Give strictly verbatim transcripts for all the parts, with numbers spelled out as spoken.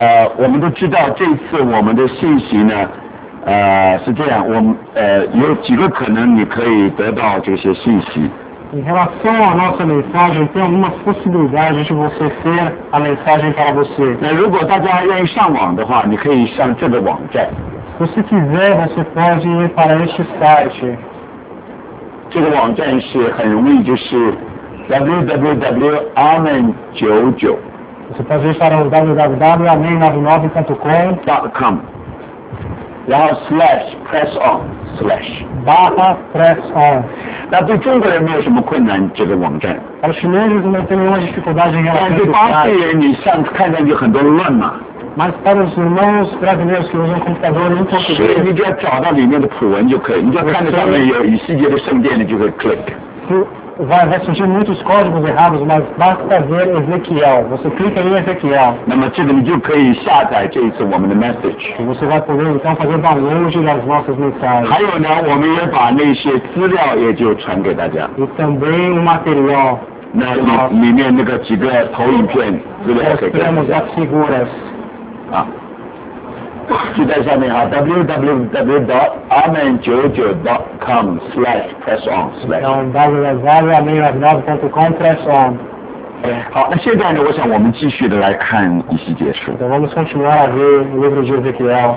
呃，我们都知道这次我们的信息呢，呃，是这样，我们呃有几个可能你可以得到这些信息。 Em relação à nossa mensagem, tem algumas possibilidades de você ter a mensagem para você. 那如果大家愿意上网的话，你可以上这个网站。 Se você quiser, você pode ir para este site. 这个网站是很容易，就是 w w w ponto amen 九九 Você pode ir para o w w w ponto amen noventa e nove ponto com. .com， 然后 slash press on slash barra press on。 那对中国人没有什么困难，这个网站。 Para os chineses não tem nenhuma dificuldade em 但 relação 对 a 巴西 isso. 人，你上看上去很多乱码， Mas para os irmãos brasileiros que usam computador em 所以 português, 你只要找到里面的普文就可以，你只要看到上面有以西结的圣殿，你就可以 click。 vai, vai surgir muitos códigos errados, mas basta ver Ezequiel. Você clica em Ezequiel. 那么这个你就可以下载这一次我们的 message。 E você vai poder então fazer download das nossas mensagens. 还有呢，我们也把那些资料也就传给大家。 E também o material. 那里里面那个几个投影片资料可以给大 Mostramos 家 as figuras. 啊，就在下面啊 w w w ponto amen 九九 ponto com slash press on slash。 Então, w w w ponto amen noventa e nove ponto com press on. 好，那现在呢，我想我们继续的来看以西结书。 Então vamos continuar a ver o livro de Ezequiel.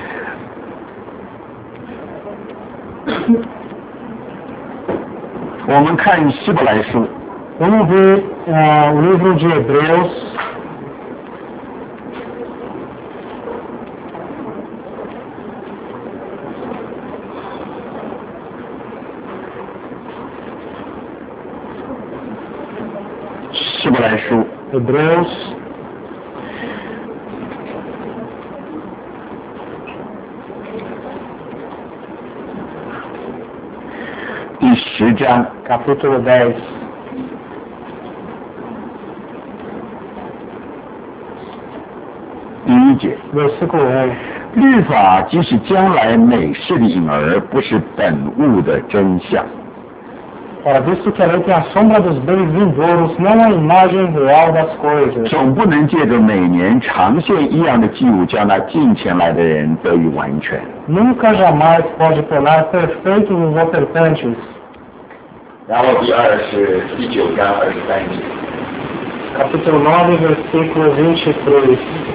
我们看希伯来书。 Vamos ver uh, o livro de Hebreus. Hebreus. Capítulo dez. 第一节 Versículo um. 律法即是将来美事的影儿，不是本物的真相。 Ora, visto que a lei tem a sombra dos bens vindouros, não a imagem real das coisas. 总不能借着每年长线一样的祭物，将那近前来的人得以完全。 Nunca jamais pode tornar perfeitos os ofertantes. 然后第二是第九章二十三节。 Capítulo nove, versículo vinte e três.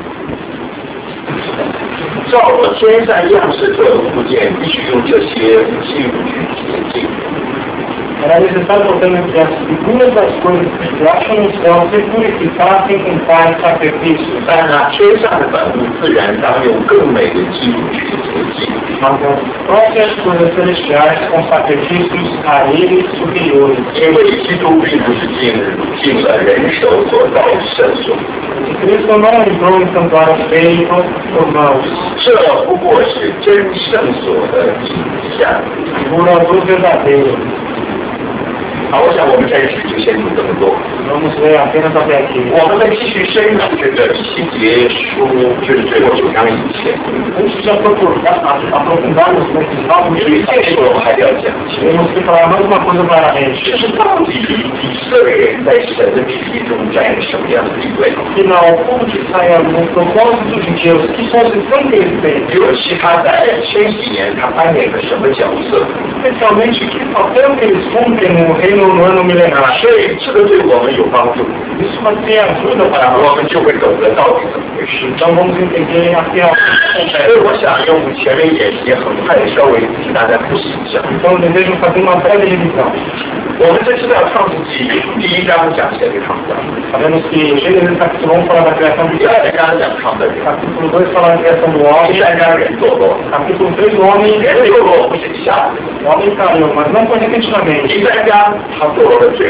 照我天上样式做的物件，必须用这些祭物去洁净。 Era necessário, portanto, que as figuras das coisas que se acham no céu se purificassem com tais sacrifícios. 但那天上的本物自然当用更美的祭物去洁净。 Mas as próprias coisas celestiais com sacrifícios a eles superiores. 因为基督并不是进进了人手所造的圣所。 Cristo não entrou em santuário feito por mãos. 这不过是真圣所的影像。 Figura do verdadeiro. 好，我想我们暂时就先读这么多。 Vamos ler apenas até aqui. 我们再继续深入这个以西结书，就是最后九章以前。 Antes de aprofundarmos nesses novos 因为这个我们还是要讲清楚， temos que falar mais uma coisa claramente. 就是到底以色列人在神的旨意中占什么样的地位？ Afinal, o povo de Israel, no propósito de Deus, que posição que eles têm? 尤其他在千禧年他扮演了什么角色？ Especialmente, que papel que eles cumprem no reino no ano milenar. 所以这个对我们有帮助， Isso vai ter ajuda para 我 nós. 们就会懂得到底怎么回事。 Então vamos entender afinal. 所以我想用前面演习很快的稍微给大家复习一下。 Então eu desejo fazer uma breve revisão. 我们这知道创世纪第一章讲神的创造， Sabemos que Gênesis capítulo um fala da criação de 第二章讲创造人， capítulo dois fala da criação do 第 homem, 三章人堕落， capítulo três o homem, 人堕落不是一下子， o homem caiu, mas não foi repentinamente. 第三章他堕落的罪，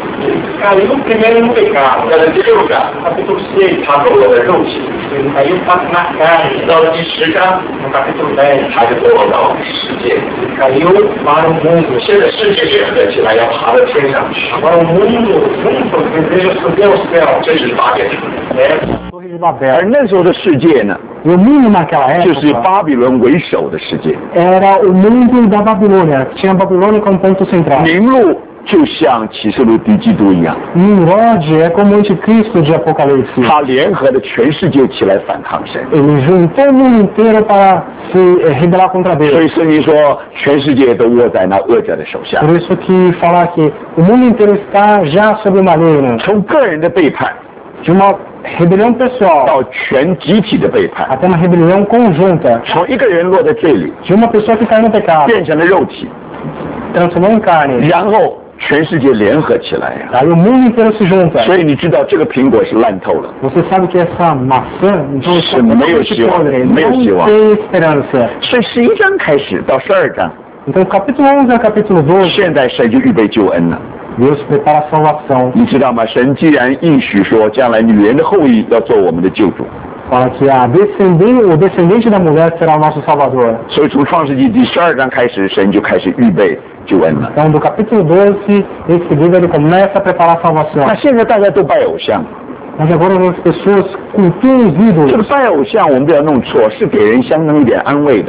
Caiu primeiro no pecado. 到了第六章 Capítulo seis, 他堕落的肉体， ele caiu na carne. 到了第十章 No capítulo dez, 他就堕落到世界， caiu para o mundo. 现在世界这个起来要爬到天上去， Agora o mundo junto deseja subir ao céu. 这是八点。 É a Torre de Babel. 而那时候的世界呢， E o mundo naquela 就是 época 巴比伦为首的世界， era o mundo da Babilônia. Tinha a Babilônia como ponto central. 名录就像启示录敌基督一样， Nimrod é como o anticristo de Apocalipse. 他联合了全世界起来反抗神。 Ele juntou o mundo inteiro para se eh, rebelar contra 所 Deus. 以圣经说，全世界都握在那恶者的手下。 Por isso que falar que o mundo inteiro está já sob o maligno. 从个人的背叛 De uma rebelião pessoal 到全集体的背叛， até uma rebelião conjunta. 从一个人落在罪里， De uma pessoa que cai no pecado, 变成了肉体， transformou em carne. 然后全世界联合起来呀。 Aí o mundo inteiro se junta. 所以你知道这个苹果是烂透了， Você sabe que essa maçã, então está Sim, meio totalmente 希望, podre, meio não 希望。 tem esperança. 所以十一章开始到十二章， Então, capítulo onze ao capítulo doze, 现在神就预备救恩了， Deus prepara a salvação. 你知道吗？神既然应许说将来女人的后裔要做我们的救主， Fala que a descendente, o descendente da mulher será o nosso Salvador. 所以从创世纪第十二章开始，神就开始预备救恩了。 Então, do capítulo doze, esse livro ele começa a preparar a salvação. 那现在大家都拜偶像， Mas agora as pessoas cultuam os 这个 ídolos. 拜偶像我们不要弄错，是给人相当一点安慰的。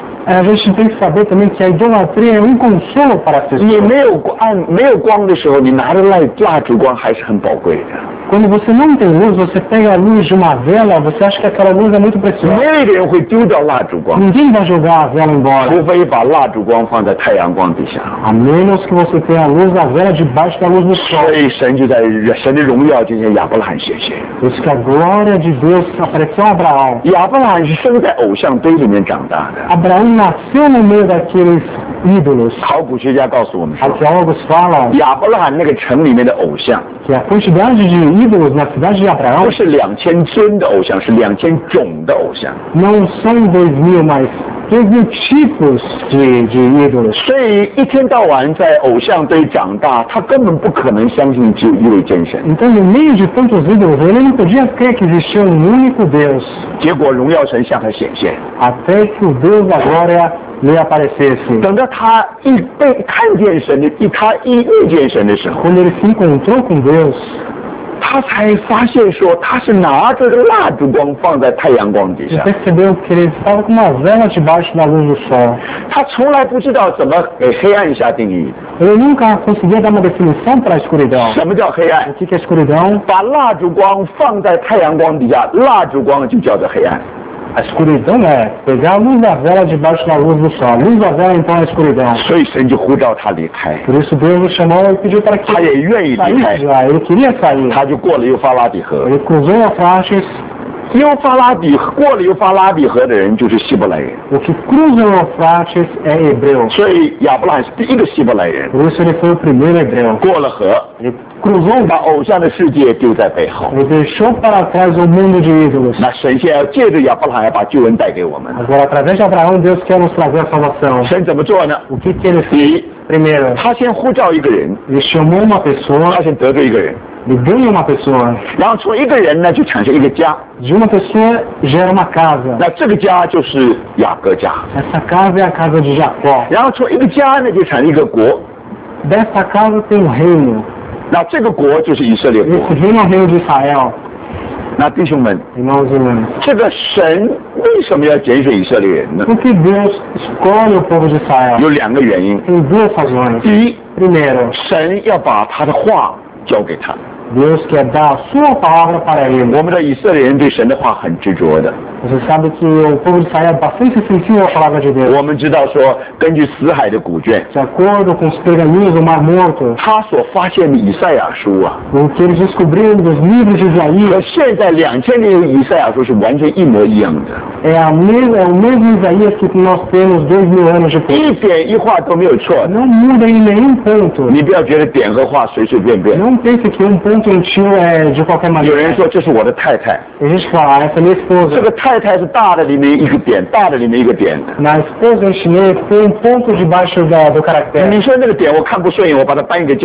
A gente tem que saber também que a idolatria é um consolo para as 你 pessoas. 没有光没有光的时候，你拿着蜡蜡烛光还是很宝贵的。 Quando você não tem luz, você pega a luz de uma vela, você acha que aquela luz é muito 没 preciosa. 有一个人会丢掉蜡烛光， Ninguém vai jogar a vela embora. 除非把蜡烛光放在太阳光底下。 A menos que você tenha a luz da vela debaixo da luz do sol. 所以神就在神的荣耀就向亚伯拉罕显现。 Por isso que a glória de Deus apareceu a Abraão. 亚伯拉罕是生在偶像堆里面长大的。 Abraão nasceu no meio daqueles ídolos. 考古学家告诉我们说， Arqueólogos falam 亚伯拉罕那个城里面的偶像 que a quantidade de ídolos na cidade de 不 Abraão 是两千尊的偶像，是两千种的偶像。 não são dois mil, mas dois mil tipos de, de ídolos. 所以一天到晚在偶像堆长大，他根本不可能相信只有一位真神。 Então, no meio de tantos ídolos, ele não podia crer que existia um único Deus, 结果荣耀神向他显现。 até que o Deus da glória lhe aparecesse. 等到他一被看见神的，一他一遇见神的时候， Quando ele se encontrou com Deus, 他才发现说他是拿着个蜡烛光放在太阳光底 ele 下。 percebeu que ele estava com uma vela debaixo da luz do sol. 他从来不知道怎么给黑暗下定义。 Ele nunca conseguia dar uma definição para a escuridão. 什么叫黑暗 O？que que é escuridão? 把蜡烛光放在太阳光底下，蜡烛光就叫做黑暗。 A escuridão é pegar a luz da vela debaixo da luz do sol. A luz da vela, então, é a escuridão. 所以神就呼召他离开， Por isso Deus o chamou e pediu para que 他也愿意离 saísse 开 de，lá. Ele queria sair. 他就过了幼发拉底河。 Ele cruzou o Eufrates. 幼发拉底过了幼发拉底河的人就是希伯来人， O que cruza o Eufrates é hebreu. 所以亚伯拉罕是第一个希伯来人。 Por isso ele foi o primeiro hebreu. 过了河， Ele cruzou, 把偶像的世界丢在背后。 ele deixou para trás o mundo de ídolos. 那神现在要借着亚伯拉罕要把救恩带给我们。 Agora, através de Abraão, Deus quer nos trazer a salvação. 神怎么做呢？ O que que ele 第 fez? 一， Primeiro, 他先呼召一个人， ele chamou uma pessoa, 他先得罪一个人， ele ganha uma pessoa. 然后从一个人呢就产生一个家， De uma pessoa gera uma casa. 那这个家就是雅各家， Essa casa é a casa de Jacó. 然后从一个家呢就产生一个国， Dessa casa tem um reino. 那这个国就是以色列国。 Esse reino é o reino de Israel. 那弟兄们， Irmãos e irmãs. 这个神为什么要拣选以色列人呢？ Por que Deus escolhe o povo de Israel? 有两个原因。 Tem duas razões. 第一， Primeiro, 神要把他的话交给他。 Deus quer dar a sua palavra para ele. 我们的以色列人对神的话很执着的。 Você sabe que o povo de Israel é bastante sensível à palavra de Deus. 我们知道说，根据死海的古卷， De acordo com os pergaminhos do Mar Morto, 他所发现的以赛亚书啊， o que eles descobriram dos livros de 和 Isaías 现在两千年的以赛亚书是完全一模一样的， é, a mes- é o mesmo Isaías que nós temos dois mil anos depois. 一点一画都没有错的。 Não muda em nenhum ponto. 你不要觉得点和画随随便便。 Não pense que um ponto em tio é de qualquer 有人 maneira. 说这是我的太太， A gente fala, ah, essa é minha 这 esposa. 个太太是大的里面一个点，大的里面一个点。 Na esposa em chinês tem um ponto debaixo da, do caractere. 你说那个点我看不顺眼，我把它搬一个家。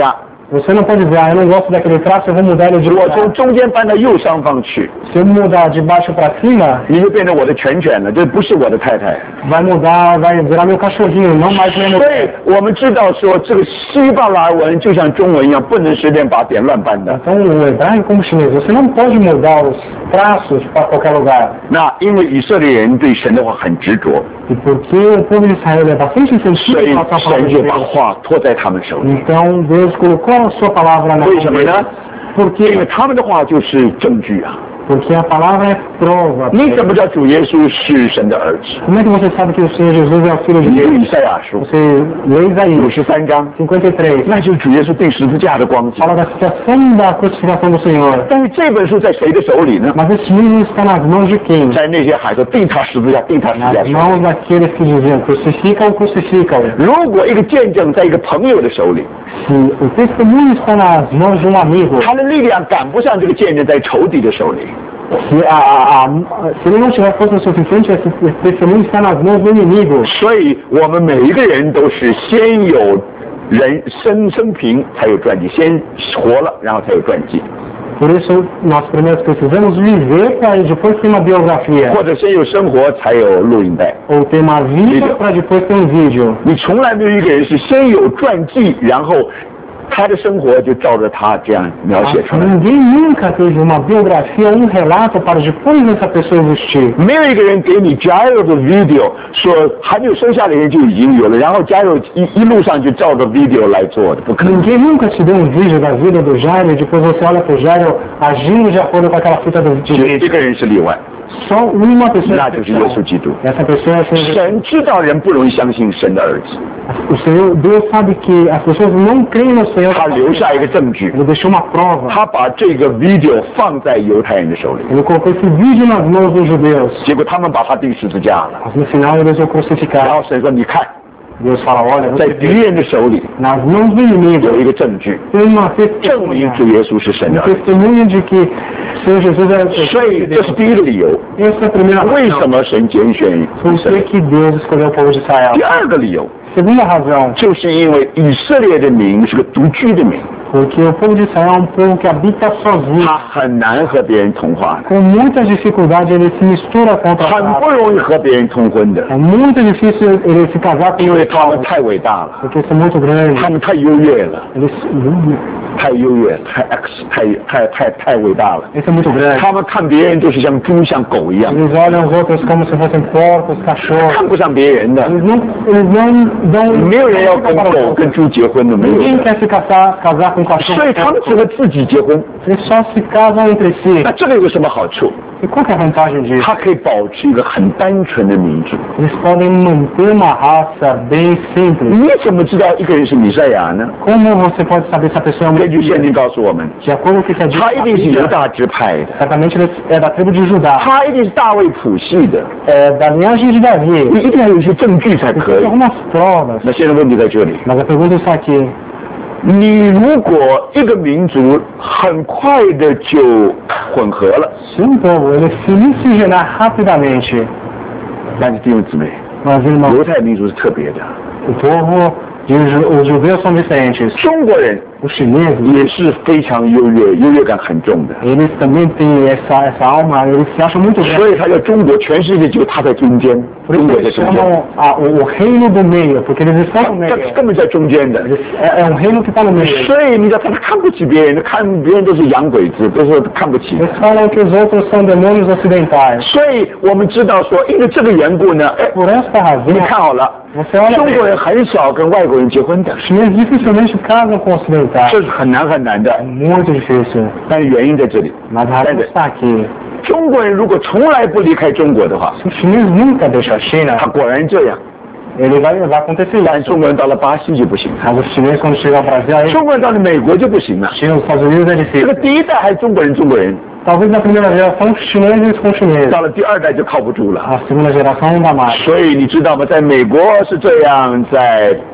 Você não pode dizer, ah, eu não gosto daquele traço, eu vou mudar ele de 我 lugar. 从中间搬到右上方去， Se eu mudar de baixo para cima, 你就变成我的犬犬了，这不是我的太太。 vai mudar, vai virar meu cachorrinho, não mais minha 所以 mulher. 我们知道说，这个希伯来文就像中文一样，不能随便把点乱搬的。 Então, o hebraico como o chinês, você não pode mudar os traços para qualquer lugar. 那因为以色列人对神的话很执着， E porque o povo de Israel é bastante 所 sensível 以 em relação à 神 palavra 就 de 把 Deus. 话托在他们手里。 Então, Deus colocou a sua palavra na 为 mão 什么呢 deles.？ Porque, 因为他们的话就是证据啊！ porque a palavra é prova. 你怎么知道主耶稣是神的儿子？ Como é que você sabe que o Senhor Jesus é o Filho de 你读 Deus? 以赛亚书 Você lê 五 Isaías 十三章， cinquenta e três, 那就是主耶稣钉十字架的光景。 fala da situação da crucificação do Senhor. 但是这本书在谁的手里呢？ Mas esse livro está nas mãos de quem? 在那些喊说钉他十字架、钉他十字架 Nas 手里。 mãos daqueles que diziam crucifica-o, crucifica-o. 如果一个见证在一个朋友的手里， Se o testemunho está nas mãos de um amigo, 他的力量赶不上这个见证在仇敌的手里。 se, a, a, a, se ele não tiver força suficiente, esse testemunho está nas mãos do inimigo. 所以我们每一个人都是先有人生生平，才有传记，先活了，然后才有传记， Por isso, nós primeiro precisamos viver para depois ter uma biografia. 或者先有生活，才有录影带。 Ou ter uma vida para depois ter um vídeo. 你从来没有一个人是先有传记，然后他的生活就照着他这样描写出来。 Ninguém nunca teve uma biografia, um relato para depois essa pessoa existir. 没有一个人给你 Jairo 的 video 说还没有生下来人就已经有了，然后 Jairo 一一路上就照着 video 来做的，不可能。 Ninguém nunca te deu um vídeo da vida do Jairo e depois você olha para o Jairo agindo de acordo com aquela fita do 只有一 vídeo. 个人是例外， Só uma pessoa 那就是耶稣基督。 Essa pessoa é o Senhor Jesus. 神知道人不容易相信神的儿子， O Senhor, Deus sabe que as pessoas não creem no Senhor. 他留下一个证据， Ele deixou uma prova. 他把这个 video 放在犹太人的手里， Ele colocou esse vídeo nas mãos dos judeus. 结果他们把他钉十字架了。 Mas no final eles o 然 crucificaram. 后神说：“你看， Deus fala, olha, 在 você 敌 vê, 人的手里 nas mãos do inimigo 有一个证据， tem uma 证明 testemunha. 主耶稣是神的 Um 儿子。 testemunho de que o Senhor Jesus é o 所 Filho 以 de 这是 Deus. 第一个理由， Essa é a primeira 为什 razão. 么神拣选以 Por 色 que 列？ que Deus escolheu o povo de Israel? 第二个理由 Segunda razão, 就是因为以色列的民是个独居的民， porque o povo de Israel é um povo que habita sozinho. 他很难和别人同化的， Com muita dificuldade ele se mistura com outras 很不 raças. 容易和别人通婚的， É muito difícil ele se casar com 因为 outros 他们 povos, 太伟大了， porque são muito grandes. 他们太优越了， Eles, 太优越，太 X， 太太太太伟大了。 eles são muito grandes. 他们看别人都是像猪像狗一样， Eles olham os outros como se fossem porcos, 看 cachorros. 不上别人的。 Eles não, eles não dão... 没有人要跟狗跟猪结婚的，没有 Ninguém 的。 quer se casar, casar com cachorro. 所以他们只和自己结婚。 Eles só se casam entre si. 那这个有什么好处？ E qual que é a vantagem disso? 它可以保持一个很单纯的民族。 Eles podem manter uma raça bem simples. 你怎么知道一个人是弥赛亚呢？ Como você pode saber se a pessoa é um 根据圣 Messias? 经告诉我们， De acordo com o que é dito 他一 na 定是犹 Bíblia, 大支派的， certamente ele é da tribo de Judá, 他一定是大卫谱系的， é da linhagem de Davi. 你一定要有一些证据才可 Tem 以。 algumas provas, 那现在问题在这里， mas a pergunta está aqui. 你如果一个民族很快的就混合了， Se um povo ele se miscigenar rapidamente, 但是弟兄姊妹， mas irmãos, 犹太民族是特别的， o povo de Ju- os judeus são diferentes. 中国人 Os chineses, 也是非常优越，优越感很重的， eles também têm essa, essa alma, eles se acham muito 所 grandes. 以他叫中国，全世界只有他在中间， Por 中 isso 国在 eles 中间， chamam a, o, o reino do meio, porque eles estão no 他 meio. 根本在中间的。 Eles, é, é um reino que está no meio. 所以你知道他他看不起别人，看别人都是洋鬼子，都是看不起。 Eles falam que os outros são demônios ocidentais. 所以我们知道说，因为这个缘故呢，哎， Por essa 你 razão, 看好了， você olha 中国 bem, 人很少跟外国人结婚的， os chineses dificilmente casam com ocidentais. 这是很难很难的 É。muito difícil. 但是原因在这里， Mas a razão está aqui. 中国人如果从来不离开中国的话， Se o chinês nunca deixa a China, 他果然这样。 ele vai, vai acontecer 但 isso. 中国人到了巴西就不行了， Mas os chineses, quando chegam ao Brasil, aí 中国人到了美国就不行了。 China, os Estados Unidos é 这个 difícil. 第一代还是中国人，中国人 Talvez na primeira geração chineses com chineses. 到了第二代就靠不住了。 A segunda geração não dá mais. 所以你知道吗？在美国是这样，在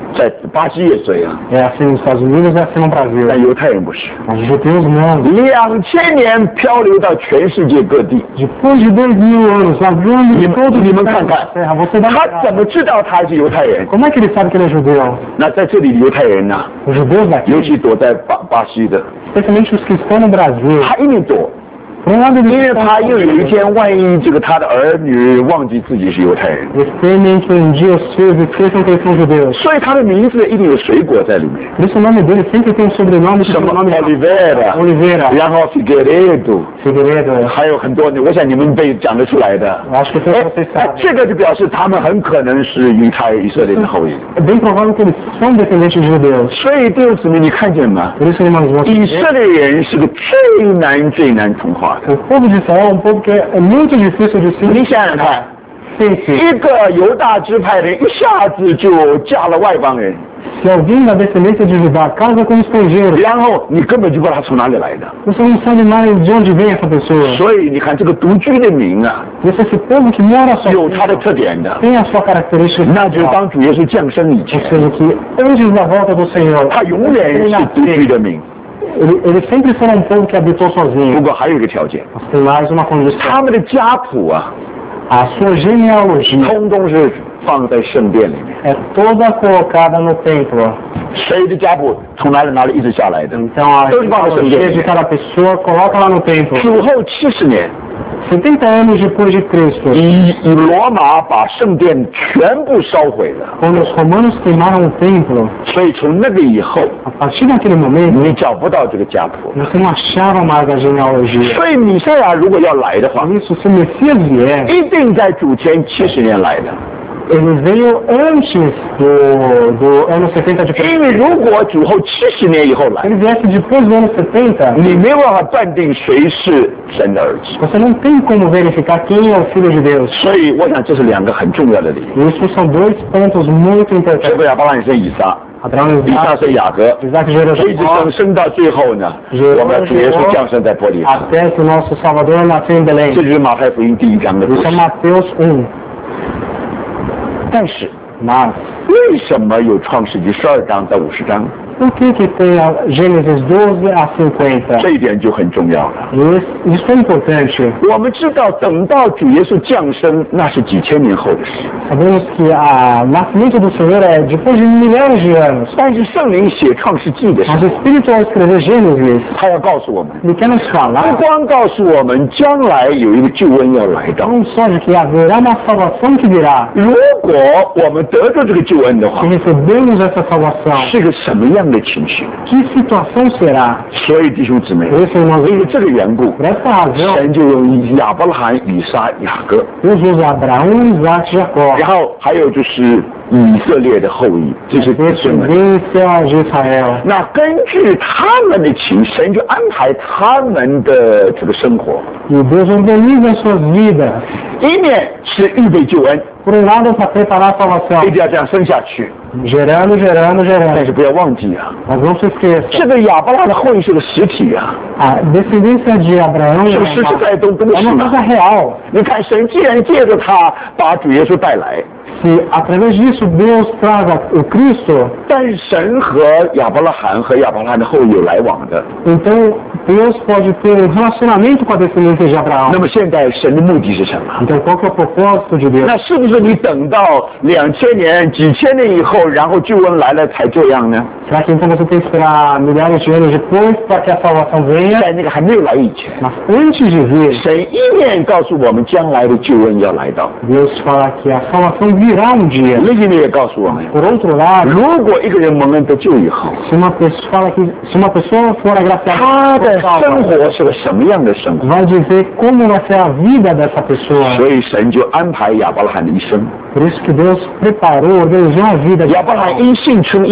在巴西也这样， É assim nos Estados Unidos, é assim no 但 Brasil. 犹太人不是。 Mas os judeus não. 两千年漂流到全世界各地， Depois de dois mil anos, navegando 你 de 们 todos 你 os 们看 cantos 看 da terra, você dá 他怎么知道他是犹太人？ Como é que ele sabe que ele é judeu? 那在这里的犹太人呢、 Os judeus 尤 daqui, 其躲在巴巴西的， especialmente os que estão no Brasil, 他一定躲， por um lado 因 eles 为 estão 他又有一天万一这个他的儿女忘记自己是犹太人， eles temem que um dia os filhos esqueçam que eles são judeus. 所以他的名字一定有水果在里面， Por isso o nome dele sempre tem um sobrenome que 什 tem 么 o nome de Oliveira， Oliveira, 然后 Figueiredo， Figueiredo. 还有很多，我想你们被讲得出来的。 Eu acho que todos 哎 vocês 哎 sabem. 这个就表示他们很可能是犹太以色列的后裔。 É bem provável que eles são descendentes de judeus. 所以弟兄姊妹，你看见吗？ Por isso, irmãos, vocês 以色列人是个最难最难同化的。 o povo de Israel é um povo que é muito difícil de se 你想想看， sentir. 一个犹大支派的人一下子就嫁了外邦人， Se alguém da descendência de Judá casa com um estrangeiro, 然后你根本就不知道他从哪里来的。 você não sabe mais de onde vem essa pessoa. 所以你看这个独居的民啊， Esse esse povo que mora 有 sozinho 它的特点的， tem a sua característica 那就是 especial. 当主耶稣降生以 Ou 前， seja, que antes da volta do Senhor, 他永远是独居的民。 ele- eles sempre foram um povo que habitou 不 sozinho. 过还有一个条件， Mas tem mais uma condição. 他们的家谱啊， A sua genealogia 通通是放在圣殿里面。 é toda colocada no templo. 谁的家谱从哪里哪里一直下来的？ Então a Todos vão ao genealogia templo. de cada pessoa coloca lá no templo. 主后七十年， setenta anos depois de Cristo, 以以罗马把圣殿全部烧毁了， quando os romanos queimaram o templo, 所以从那个以后， a partir daquele momento, 你找不到这个家谱。 você não achava mais a genealogia. 所以米赛亚如果要来的话， Por isso, se o Messias vier, 一定在主前七十年来的。 ele veio antes do, do ano setenta de 因为 Cristo. 如果主后七十年以后 Se 来， ele viesse depois do ano setenta, 你没有办法断定谁是神的儿子。 você não tem como verificar quem é o Filho de Deus. 所以我想这是两个很重要的理由。 E isso são dois pontos muito 这 importantes. 个亚伯拉罕生以撒， Abraão 以撒 Isaac, 生雅各， Isaac gerou 一直 Jacó, 生生到最后呢， gerou 我们的主耶稣降生在伯利恒。 até que o nosso Salvador nasceu em 这 Belém. 就是马太福音第一章的故 Isso 事 é。Mateus um. 但是 Mas 为什么有创世纪十二章到五十章？ por que que tem a Gênesis doze a cinquenta? 这一点就很重要了。 Isso, isso é importante. 我们知道，等到主耶稣降生，那是几千年后的事。 Sabemos que o nascimento do Senhor é depois de milhares de anos. 但是圣灵写创世纪的时 Mas 候 o，Espírito ao escrever Gênesis, 他要告诉我们， ele quer nos 不 falar 光告诉我们将来有一个救恩要来到。 não só de que haverá uma salvação que virá, 如果我们得到这个救恩的话 se，recebemos essa salvação, 是个什么样的情形？ que situação será? 所以弟兄姊妹， Por isso, irmãos, 因为这个缘故， por essa razão, 神就用亚伯拉罕、以撒、雅各， Deus usa Abraão, Isaac e Jacó, 然后还有就是以色列的后裔，这是子孙们。 descendência de Israel. 那根据他们的情，神就安排他们的这个生活， E Deus organiza as suas vidas. 一面是预备救恩， Por um lado, para preparar a 一 salvação, 定要这样生下去。 gerando, gerando, 但 gerando. 是不要忘记啊， Mas não se esqueça, 这个亚伯拉罕的后裔是个实体啊， a descendência de Abraão 是不是实实在在都都 é 是 uma 嘛 coisa？real. 你看，神既然借着他把主耶稣带来， Se através disso Deus traz o Cristo, 但是神和亚伯拉罕和亚伯拉罕的后裔有来往的。 então Deus pode ter um relacionamento com a descendência de Abraão. 那么现在神的目的是什么？ Então qual que é o propósito de Deus? 那是不是你等到两千年、几千年以后，然后救恩来了才这样呢？ Será que então você tem que esperar milhares de anos depois para que a salvação venha? 在那个还没有来以前， Mas antes de vir, 神一面告诉我们将来的救恩要来到， Deus fala que a salvação virá um dia. 另一面也告诉我们， Por outro lado, 如果一个人蒙恩得救以后， se uma pessoa fala que se uma pessoa for 他 agraciada 的 por salva, 生活是个什么样的生活？ vai dizer como vai ser a vida dessa pessoa. 所以神就安排亚伯拉罕的一生。 Por isso que Deus preparou, organizou a vida de 亚伯拉罕 Abraão. 因信称义，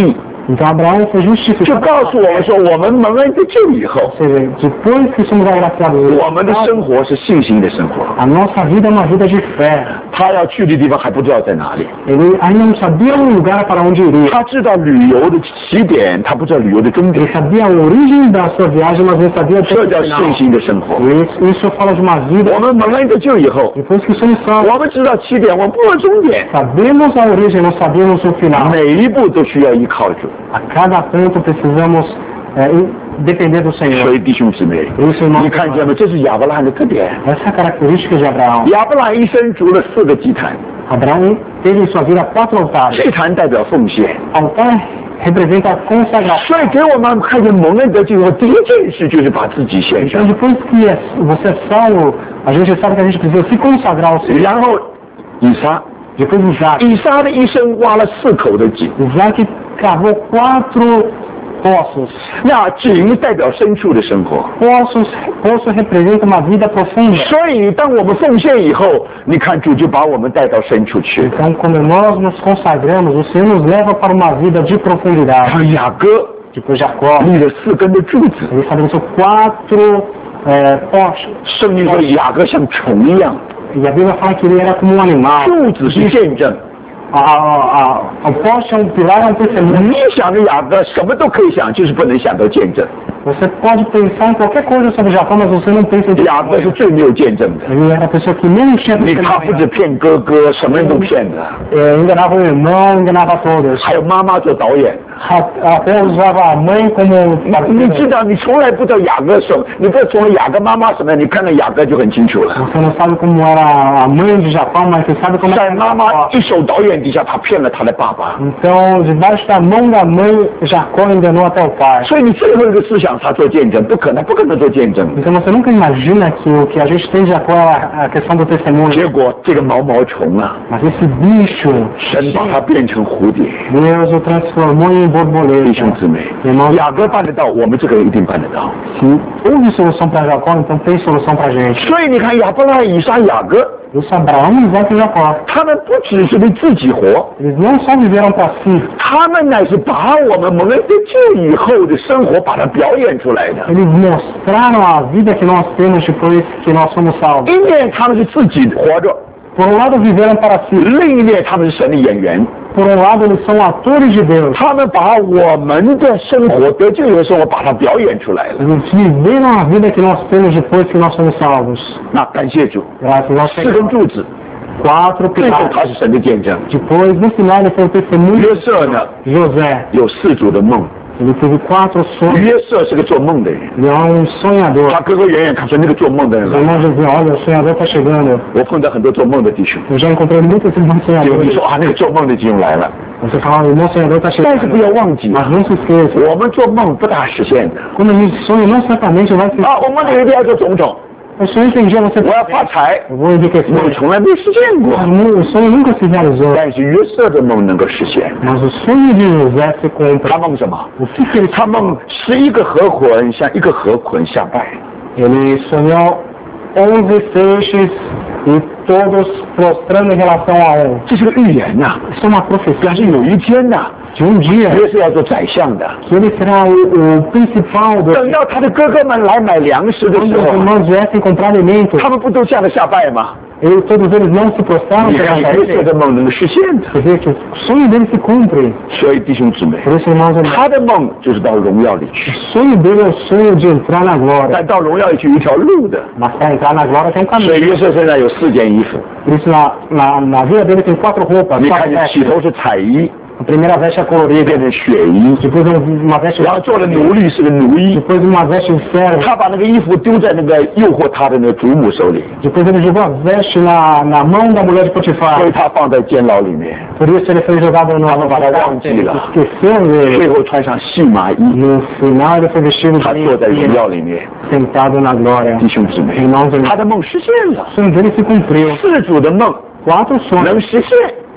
Então Abraão foi 就 justificado. 告诉我们说，我们蒙恩得救以后， Ou seja, depois que somos agraciados, 我们的生活是信心的生活。 a nossa vida é uma vida de fé. 他要去的地方还不知道在哪里， Ele ainda não sabia o lugar para onde iria. 他知道旅游的起点，他不知道旅游的终 Ele 点。 sabia a origem da sua viagem, mas não sabia o 这 tempo 叫 final. 信心的生活。 Isso, isso fala de uma vida. 我们蒙恩得救以后， Depois que somos salvos, 我们知道起点，我们不知道终点， sabemos a origem, não sabemos o final. 每一步都需要依靠主。 A cada ponto precisamos é, depender do 所 Senhor. 以弟兄姊妹， Isso, irmão, 你看见没？这是亚伯拉罕的特点。 essa é a característica de Abraão. 亚伯拉罕一生筑了四个祭坛， Abraão teve em sua vida quatro altares. 祭坛代表奉献。 Altar representa a consagração. 所以给我们看见蒙恩得救以后，第一件事就是把自己献 Então, 上， depois que é- você é salvo, a gente sabe que a gente precisa se consagrar ao Senhor. 然后以撒， Depois Isaac. 以撒的一生挖了四口的井， Isaac cavou quatro poços. 那井代表深处的生活。 Poços, poço representa uma vida profunda. 所以当我们奉献以后，你看主就把我们带到深处去。 Então, quando nós nos consagramos, o Senhor nos leva para uma vida de profundidade. 像雅各 Depois Jacó, 立了四根的柱子， ele estabeleceu quatro é, postes. 圣经说雅各像虫一样， E a Bíblia fala que ele era como um animal. 柱子是见证。 A, a, a, o poste é um pilar, é um testemunho. 你想着雅各什么都可以想，就是不能想到见证。 Você pode pensar em qualquer coisa sobre Jacó, mas você não pensa em 雅各是 testemunho. 最没有见证的。 Ele era a pessoa que menos tinha 你他不止 testemunho. 骗哥哥，什么人都骗的， É, enganava o irmão, enganava todos. 还有妈妈做导演。 Até usava a mãe como 你 parceira. 知道，你从来不知道雅各什么，你不知道从雅各妈妈什么样，你看到雅各就很清楚了。 Você não sabe como era a mãe de Jacó, mas você sabe como 在 era 妈妈 Jacó. 一手导演底下，他骗了他的爸爸。 Então, debaixo da mão da mãe, Jacó enganou até o pai. 所以你最后一个思想，他做见证，不可能，不可能做见证。 Então você nunca imagina que o que a gente tem de Jacó é a questão do testemunho. 结果这个毛毛虫啊， Mas esse bicho, 神把它变成蝴蝶。 Deus o transformou em 弟 borboleta. 兄姊妹， Irmão, 雅各办得到，我们这个一定办得到。 se houve solução para Jacó, então tem solução para a gente. 所以你看，亚伯拉罕、以撒、雅各， Isso Abraão, Isaac e Jacó. 他们不只是为自己活， Eles não só viveram para si, 他们乃是把我们蒙恩得救以后的生活，把它表演出来的。 eles mostraram a vida que nós temos depois que nós somos salvos. 一面他们是自己活着， Por um lado viveram para si, 另一面他们是神的演员， por um lado eles são atores de Deus. 他们把我们的生活得救以后的生活，把它表演出来了。 Eles viveram a vida que nós temos depois que nós somos salvos. 那感谢主， Graças ao 四根 Senhor. 柱子， Quatro 最后 pilares. 他是神的见证。 Depois, no final, ele foi o testemunho 约瑟呢， de José. 有四组的梦， Ele teve quatro sonhos. 约瑟是个做梦的人， Ele é um sonhador. 他哥哥远远看说那个做梦的人 Os 来。 irmãos diziam, olha, o sonhador está chegando. 我碰到很多做梦的弟兄， Eu já encontrei muitos irmãos 结果你 sonhadores. 说啊，那个做梦的弟兄来了， Você fala, o irmão sonhador está 但是不 chegando. 要忘记， Mas não se esqueça, 我们做梦不大实现的 quando a gente sonha, não certamente vai se... 啊。我们有一定要做总统， O sonho tem dia você... 我要发财， Eu vou enriquecer. 梦从来没实现过 Mas。o sonho nunca se realizou. 但是约瑟的梦能够实现。 Mas o sonho de José se 他 cumpre. 梦什么？ O que que ele 他梦十一个河捆像一个河捆下拜， Ele sonhou onze feixes e todos prostrando em relação a um. 这是个预言呐、 Isso é uma profecia 但是有一天呐、 de um dia 约瑟要做宰相的。 que ele será o, o principal do... 等到他的哥哥们来买粮食的 Quando 时 os 候， irmãos viessem comprar alimento, 他们不都这样的下拜吗？ ele, todos eles não se prostraram 你看 perante 约瑟 ele. 的梦能够实现的。 Quer dizer que o sonho dele se cumpre. 所以弟兄姊妹， Por isso, irmãos, o 他的梦就是到荣耀里去， sonho dele é o sonho de entrar na glória. 但到荣耀里去有一条路的。 Mas para entrar na glória tem um 所以 caminho. 约瑟身上有四件衣服， Por isso, na, na, na vida dele tem quatro roupas. 你 Quatro 看见起 vestes. 头是彩衣， A primeira veste é 变 colorida. 成血衣， Depois uma veste... 然后做了奴隶是个奴衣， Depois uma veste de servo. 他把那个衣服丢在那个诱惑他的那个主母手里， Depois ele jogou a veste na, na mão da mulher de 所以 Potifar. 他放在监牢里面， Por isso ele foi jogado no... Tava para lá um Ele dia. esqueceu 最 dele. 后穿上细麻衣， No final ele foi vestido 他 de 坐在荣 linho, 耀里面。 sentado na glória. 弟兄姊妹， Irmãos, 他的梦实现了， o sonho dele se cumpriu. 四主的梦 Quatro sonhos 能实现，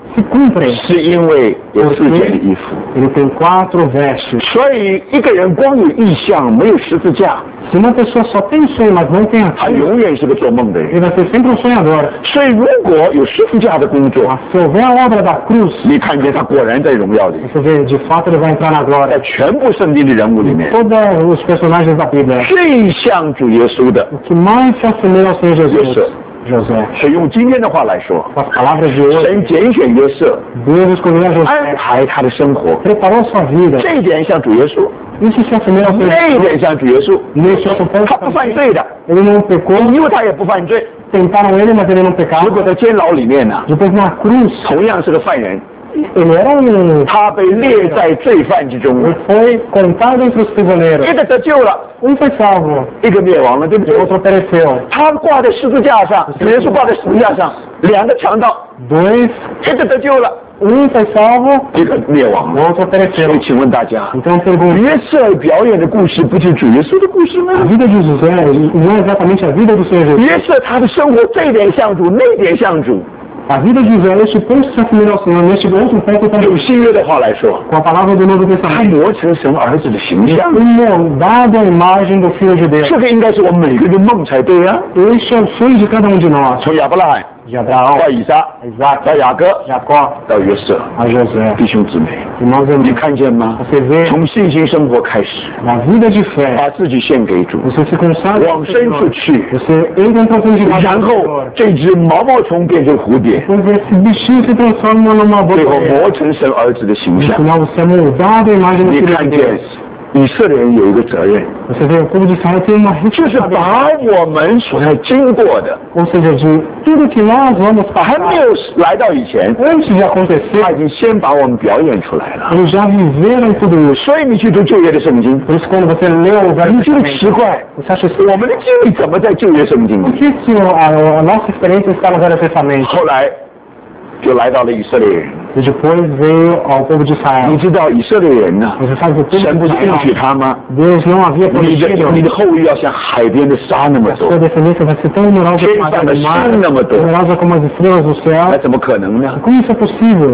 se cumprem. 是因为有四件衣服。 Ele tem quatro vestes. 所以一个人光有意象，没有十字架， Se uma pessoa só tem sonho, mas não tem 他 ação, 永远是个做梦的人。 ele vai ser sempre um sonhador. 所以如果有十字架的工作， Mas se houver a obra da cruz, 你看见他果然在荣耀里， você vê, de fato ele vai entrar na 在 glória. 全部圣经的人物里面， Todos os personagens da Bíblia. 最像主耶稣的， O que mais se assemelha ao Senhor Jesus, José. José. 所以用今天的话来说， Com as palavras de hoje, 神拣选约瑟， Deus escolheu a 安 José, 排他的生活， preparou sua vida. 这一点像主耶稣， Isso se assemelha ao Senhor 那一 Jesus. 点像主耶稣， Nesse outro ponto 他不犯 também, 罪的， ele não pecou, 因为他也不犯罪。 tentaram ele, mas ele não 结 pecava. 果在监牢里面呢， Depois na cruz, 同样是个犯人， ele era um... 他被列在罪犯之中， Ele foi contado entre os prisioneiros. 一个得救了， Um foi salvo, 一个灭亡了，对不 e 对 o？ outro pereceu. 他挂在十字架上，耶稣挂在十字架上，两个强盗， Dois, 一个得救了， um foi salvo, 一个灭亡 o 了。 outro 所 pereceu. 以请问大家， Então eu pergunto, 约瑟表演的故事不就是主耶稣的故事 a 吗？ vida de José não é exatamente a vida do Senhor Jesus. 约瑟他的生活这点像主，那点像主。 A vida de José, neste ponto se assemelha ao Senhor, neste outro ponto 用 também. 新约的话来说， Com a palavra do Novo 他 Testamento, 磨成神儿子的形象， moldado a imagem do Filho de Deus. 这个应该是我们每个人的梦才对啊。 Este é o sonho de cada um de nós. 从亚伯拉罕 De Abraão, 到以撒， Isaac, 到雅各， Jacó, 到约瑟， a José. 弟兄姊妹， Irmãos e 你 irmãs, 看见吗？ você vê 从信心生活开始， na vida de fé, 把自己献给主， você se consagra 往 ao 深处 Senhor. 去， Você entra em profundidade 然 no 后 Senhor. 这只毛毛虫变成蝴蝶， Depois esse bichinho se transforma numa 最后 borboleta. 磨成神儿子的形 No 象。 final você é moldado a imagem do 你 Filho 看 de 见 Deus. 以色列人有一个责任， Você vê, o povo de Israel tem uma 就是把 responsabilidade. 我们所要经过的， Ou seja, de tudo que nós vamos 还 passar 没有来到以前， antes de acontecer, 他已经先把我们表演出来了。 eles já viveram tudo isso. 所以你去读旧约的圣经， Por isso, quando você lê o Velho 你觉得奇 Testamento, 怪， você acha assim, 我们的经历怎么在旧约圣经 por 里？ que, que a, a nossa experiência está no Velho Testamento? 后来就来到了以色列人。 E depois veio ao povo de 你 Israel. 知道以色列人呢、 Você sabe que o povo 神不 de 是应许 Israel, 他吗？ Deus não havia 你的 prometido 你的后裔要像海边的沙那么 que a 多 sua，descendência vai ser tão numerosa como a Quem do sabe mar, sim, não mudou. numerosa como as estrelas do 那 céu. 怎么可能呢？ Como isso é possível?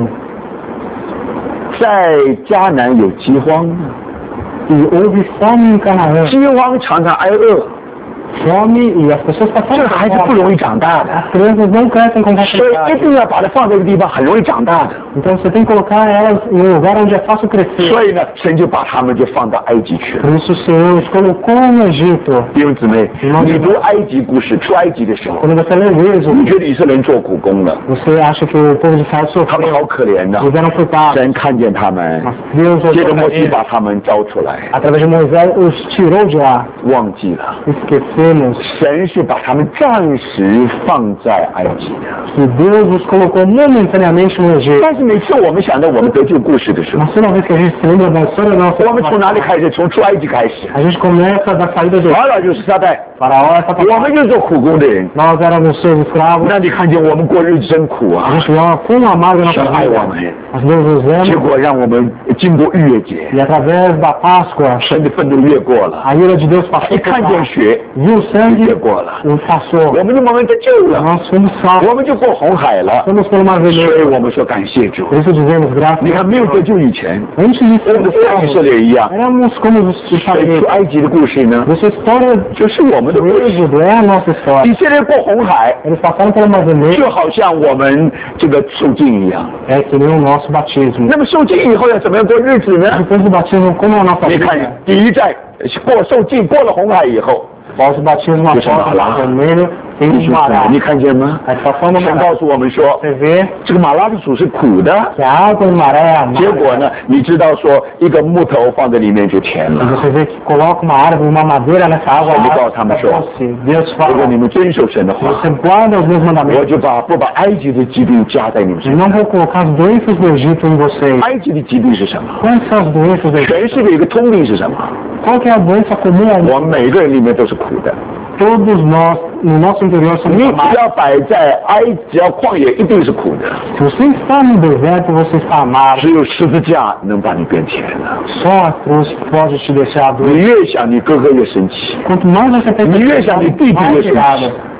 在迦南有饥荒， E houve fome em Canaã. 饥荒常常挨饿， Fome e as pessoas 这 passaram 个孩子不 fome. 容易长大的， As crianças não crescem com 所以一 facilidade. 定要把它放在一个地方，很容易长大的。 Então você tem que colocar elas em um lugar onde é fácil crescer. 所以呢，神就把他们就放到埃及去了。 Por isso o Senhor os colocou no Egito. 弟兄姊妹，你读埃及故事，出埃及的时候， Quando você lê o 你 Êxodo, 觉得以色列人做苦工了， você acha que o povo de Israel 他们好 sofreu. 可怜呐、 Eles eram culpados. 神看见他们， Mas Deus 接着 olhou 摩 para 西 eles. 把他们招出来， Através de Moisés os tirou de lá. 忘记了， Esquecemos 神是把他们暂时放在埃及的。 que Deus os colocou momentaneamente no Egito. 但是每次我们想到我们得救故事的时候， Mas toda vez que a gente se lembra da história da nossa 我们从哪里开始？从出埃及开始。 a gente começa da saída do 法老就是撒旦， faraó, essa 我们就是做苦工的人。 nós éramos seus escravos. 那你看见我们过日子真苦 A 啊！ gente vivia com amargo na 神 nossa 爱我 vida. 们， Mas Deus nos 结 ama 果让我们经过逾越节， e através da Páscoa 神的愤怒越过了， a ira de Deus passou 一 por 看见 lá. 血 Viu o 越 sangue 过了， e passou. 我们就慢慢得救了， Nós fomos salvos. 我们就过红海了。 Fomos pelo mar 所 vermelho. 以我们说感谢主。 Por isso dizemos graças 你 a 看，没有得救以前， Antes de 我们 sermos 像以色 salvos, 列一样， éramos como os 所以出 israelitas. 埃及的故事呢， Essa história 就是我们的 do 故事。 Êxodo é a nossa 以 história. 色列过红海， Eles passaram pelo mar vermelho, 就好像我们这个受浸一样。 é que nem o nosso batismo. 那么受浸以后要怎么样过日子呢？ Depois do batismo, como é a nossa 你 vida? 看，第一站过受浸过了红海以后， Após o batismo, após Deixa eu o falar. mar vermelho, tem 弟兄 um 姊妹 mará. 你看见吗？ Aí passando o 神 mará. 告诉我们说， Você vê 这个马拉的主是苦的。 que a água do maré é 结果 amarga. 呢，你知道说一个木头放在里面就甜 E 了。 você vê que coloca uma árvore, uma madeira nessa água. Ele a água gosta, mas fica doce. Deus 如果 fala, 你们遵守神的话， você guarda os meus 我 mandamentos. 就把不把埃及的疾病加在你们 E 身上。 não vou colocar as doenças do Egito em vocês. 埃及的疾病是什么？ Quais são as doenças do Egito? 全世界有一个通病是什么？ Qual que é a doença comum ao mundo? 我们每个人里面都是苦的。 Todos nós, no nosso interior, 你 somos 只 amargos. 要摆在埃，只要旷野，一定是苦的。 Se você está no deserto, você está amargo. 只有十字架能把你变甜的。 Só a cruz pode te deixar 你 doente. 越想，你哥哥越生气； Quanto mais você pensa 你越想，你弟弟 mais 越生 irado. 气。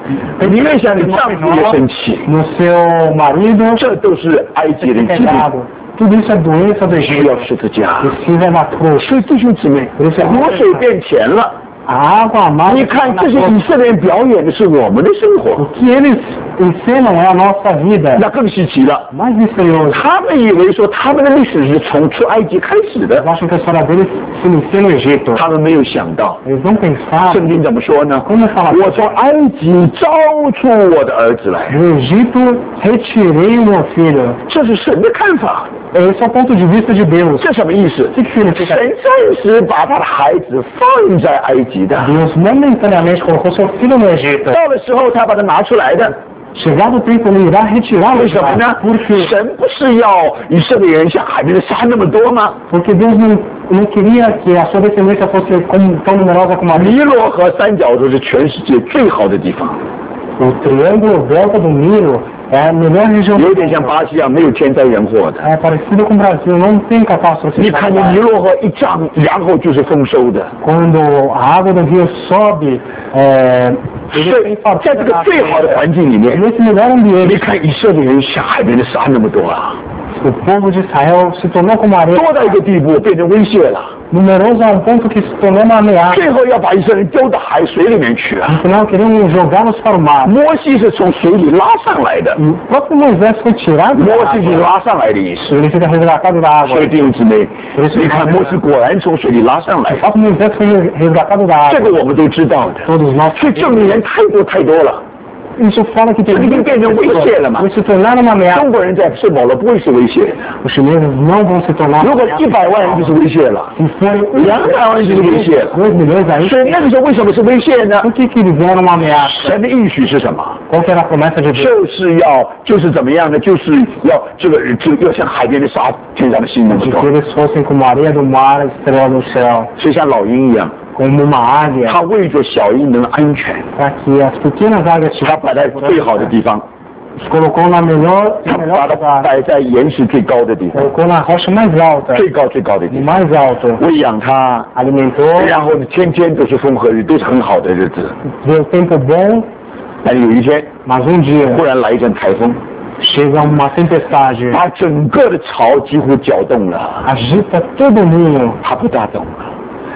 你越想你丈夫越生气， no seu marido 这都是埃及人疾病， tudo isso é doença do 需要 Egito. 十字架。 Precisa da cruz. 所以弟兄姊妹，活水变钱了。 A água amarga. 你看这些以色列人表演的是我们的生 O 活， que eles ensinam é a nossa vida. 那更稀奇了。 Mais misterioso. 他们以为说他们的历史是从出埃及开始的， Eles acham que a história deles se inicia no Egito. 他们没有想到， Eles não pensaram. 圣经怎么说呢？ Como fala? 我从埃及招出我的儿子来， Do Egito retirei o meu filho. 这是神的看法。 Esse é o ponto de vista de Deus. 这什么意思？ O que que significa? 神暂时把他的孩子放在埃及的， Deus momentaneamente colocou seu filho no Egito. 到了时候他把他拿出来的。 Chegado o tempo, ele irá retirá-lo 为 de 什么 lá. 呢？ Por quê? 神不是要以色列人像海边的沙那么多吗？ Porque Deus não, não queria que a sua descendência fosse como, tão numerosa como a 尼 minha. 罗河三角洲是全世界最好的地方， O triângulo delta do Nilo é a melhor região. 有点像巴西一样没有天灾人祸的。 É parecido com o Brasil, não tem catástrofe. 你看见尼罗河一涨，然后就是丰收的。 Quando a água do rio sobe, é, 所以在这个最好的环境里面， nesse melhor 你 ambiente, 看以色列人像海边的沙那么多啊， o povo de Israel se tornou como areia, 多到一个地步变成威胁了。 numeroso a um ponto que se tornou uma ameaça. 最后要把以色列人丢到海水里面去啊。 No final, queriam jogá-los para o mar. 摩西是从水里拉上来的， E o próprio Moisés foi tirado 摩 da 西是 água. 拉上来的意思。 Ele fica resgatado da 所以 água. 弟兄姊妹，你看摩西果然从水里拉上来 O，próprio Moisés foi resgatado da 这 água. 个我们都知道的。 Todos nós. 所以证明人太多太多了。 Isso fala que tem 这已经变成威胁了嘛？ vai se tornar uma ameaça. 中国人在圣保罗不会是威胁的， Os chineses não vão se tornar. 如果一百万人就是威胁了， Se forem 两百万人就是威胁了。 dois milhões aí, 所以那个时候为什么是威胁呢？ por que que eles eram uma ameaça? 神的应许是什么？ Qual que era a promessa de Deus? 就是要就是怎么样呢？就是要这个这个要像海边的沙，天上的星那么 De 多 que，eles fossem como a areia do mar, estrela do céu, 所以像老鹰一样， como uma águia, 它为着小鹰能安全， para que as pequenas águias 它摆在最好的地方， se colocou na melhor, 它 na 把 melhor 它 lugar, 摆在岩石最高的地方， colocou na rocha mais alta, 最高最高的地 no 方， mais alto, 喂养它， alimentou, 然后呢天天都是风和日，都是很好的日子。 deu tempo bom, 但有一天 mas um dia 忽然来一阵台风， chega uma tempestade, 把整个的巢几乎搅动了， agita todo o ninho. 它不大懂了。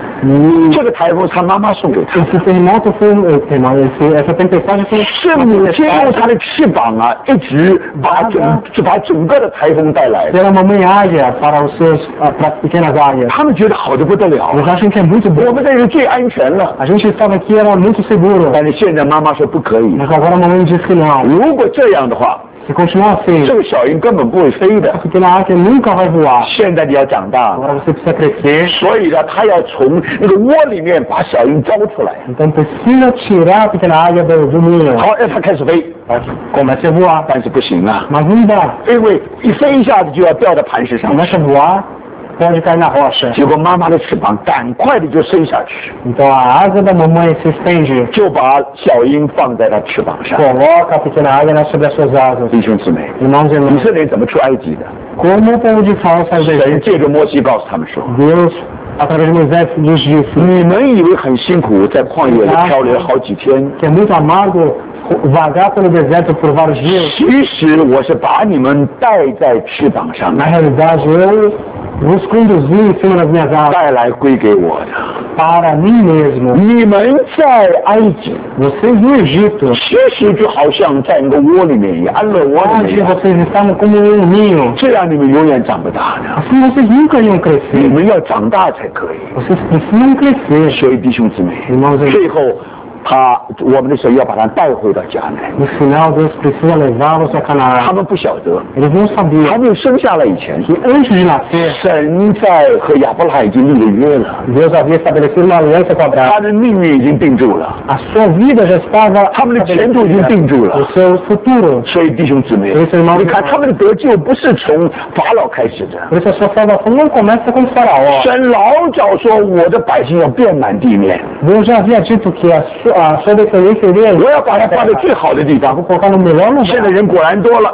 E 这个台风是他妈妈送给他的， esse terremoto foi, eh, termo- esse, essa tempestade foi 是母亲用它的翅膀啊，一直把整就把整个的台风带来的。 era uma mãe águia para os seus, ah, para as pequenas águias. 他们觉得好的不得了 Eles 啊， acham que é muito 我 bom. 们这里最安全了。 A gente estava aqui era muito seguro, 但是现在妈妈说不可以， mas agora a mamãe diz que não. 如果这样的话， Se continuar 这 assim, 个小鹰根本不会飞的 a。pequena águia nunca vai voar. 现在你要长大， Agora você precisa crescer, 所以呢，他要从那个窝里面把小鹰招出来， então precisa tirar a pequena águia do, do ninho 好让它开始飞， para que comece a voar. 但是不行啊， Mas não dá. 因为一飞一下子就要掉到磐石上， Começa a voar, pode cair na rocha. 结果妈妈的翅膀赶快的就伸下去， Então a asa da mamãe se estende, 就把小鹰放在它翅膀上。 coloca a pequena águia nas- sobre as suas asas. 弟兄姊妹， Irmãos e 以 irmãs, 色列怎么出埃及的？ como o povo de Israel saiu do 神 Egito, 借着摩西告诉他们说， Deus, através de Moisés, lhes disse 你们以为很辛苦，在旷野里漂流了好几天， que é muito amargo vagar pelo deserto por vários dias. 其实我是把你们带在翅膀上 Na 的， realidade, eu vos conduzi em cima das minhas asas 带来归给我的。 para mim mesmo. 你们在埃及， Vocês no Egito, 其实就好像在一个窝里面一样，安乐窝里面一 onde 样， vocês estavam como um ninho, 这样你们永远长不大的。 assim vocês nunca iam 你 crescer. 们要长大才可以。 Vocês precisam crescer. 所以弟兄姊妹， Irmãos e 最后他我们的神要把他带回到迦南， no final, Deus precisa levá-los a 他 Canaã. 们不晓得， Eles não 还 sabiam 没有生下来以前， que antes de nascer, 神在和亚伯拉罕已经立了约了， Deus havia estabelecido uma aliança com Abraão. 他的命运已经定住了， A sua vida já estava 他们的前途已经定住 o 了。 seu futuro. 所以弟兄姊妹， 所以是吗你看他们的得救不是从法老开始的， Por isso a sua salvação não começa com Faraó. 神老早说我的百姓要遍满地面， Deus já havia dito que a sua, a sua descendência iria 我要把它放在最好的地 Vou 方。 colocar no melhor 现在 lugar. 人果然多了，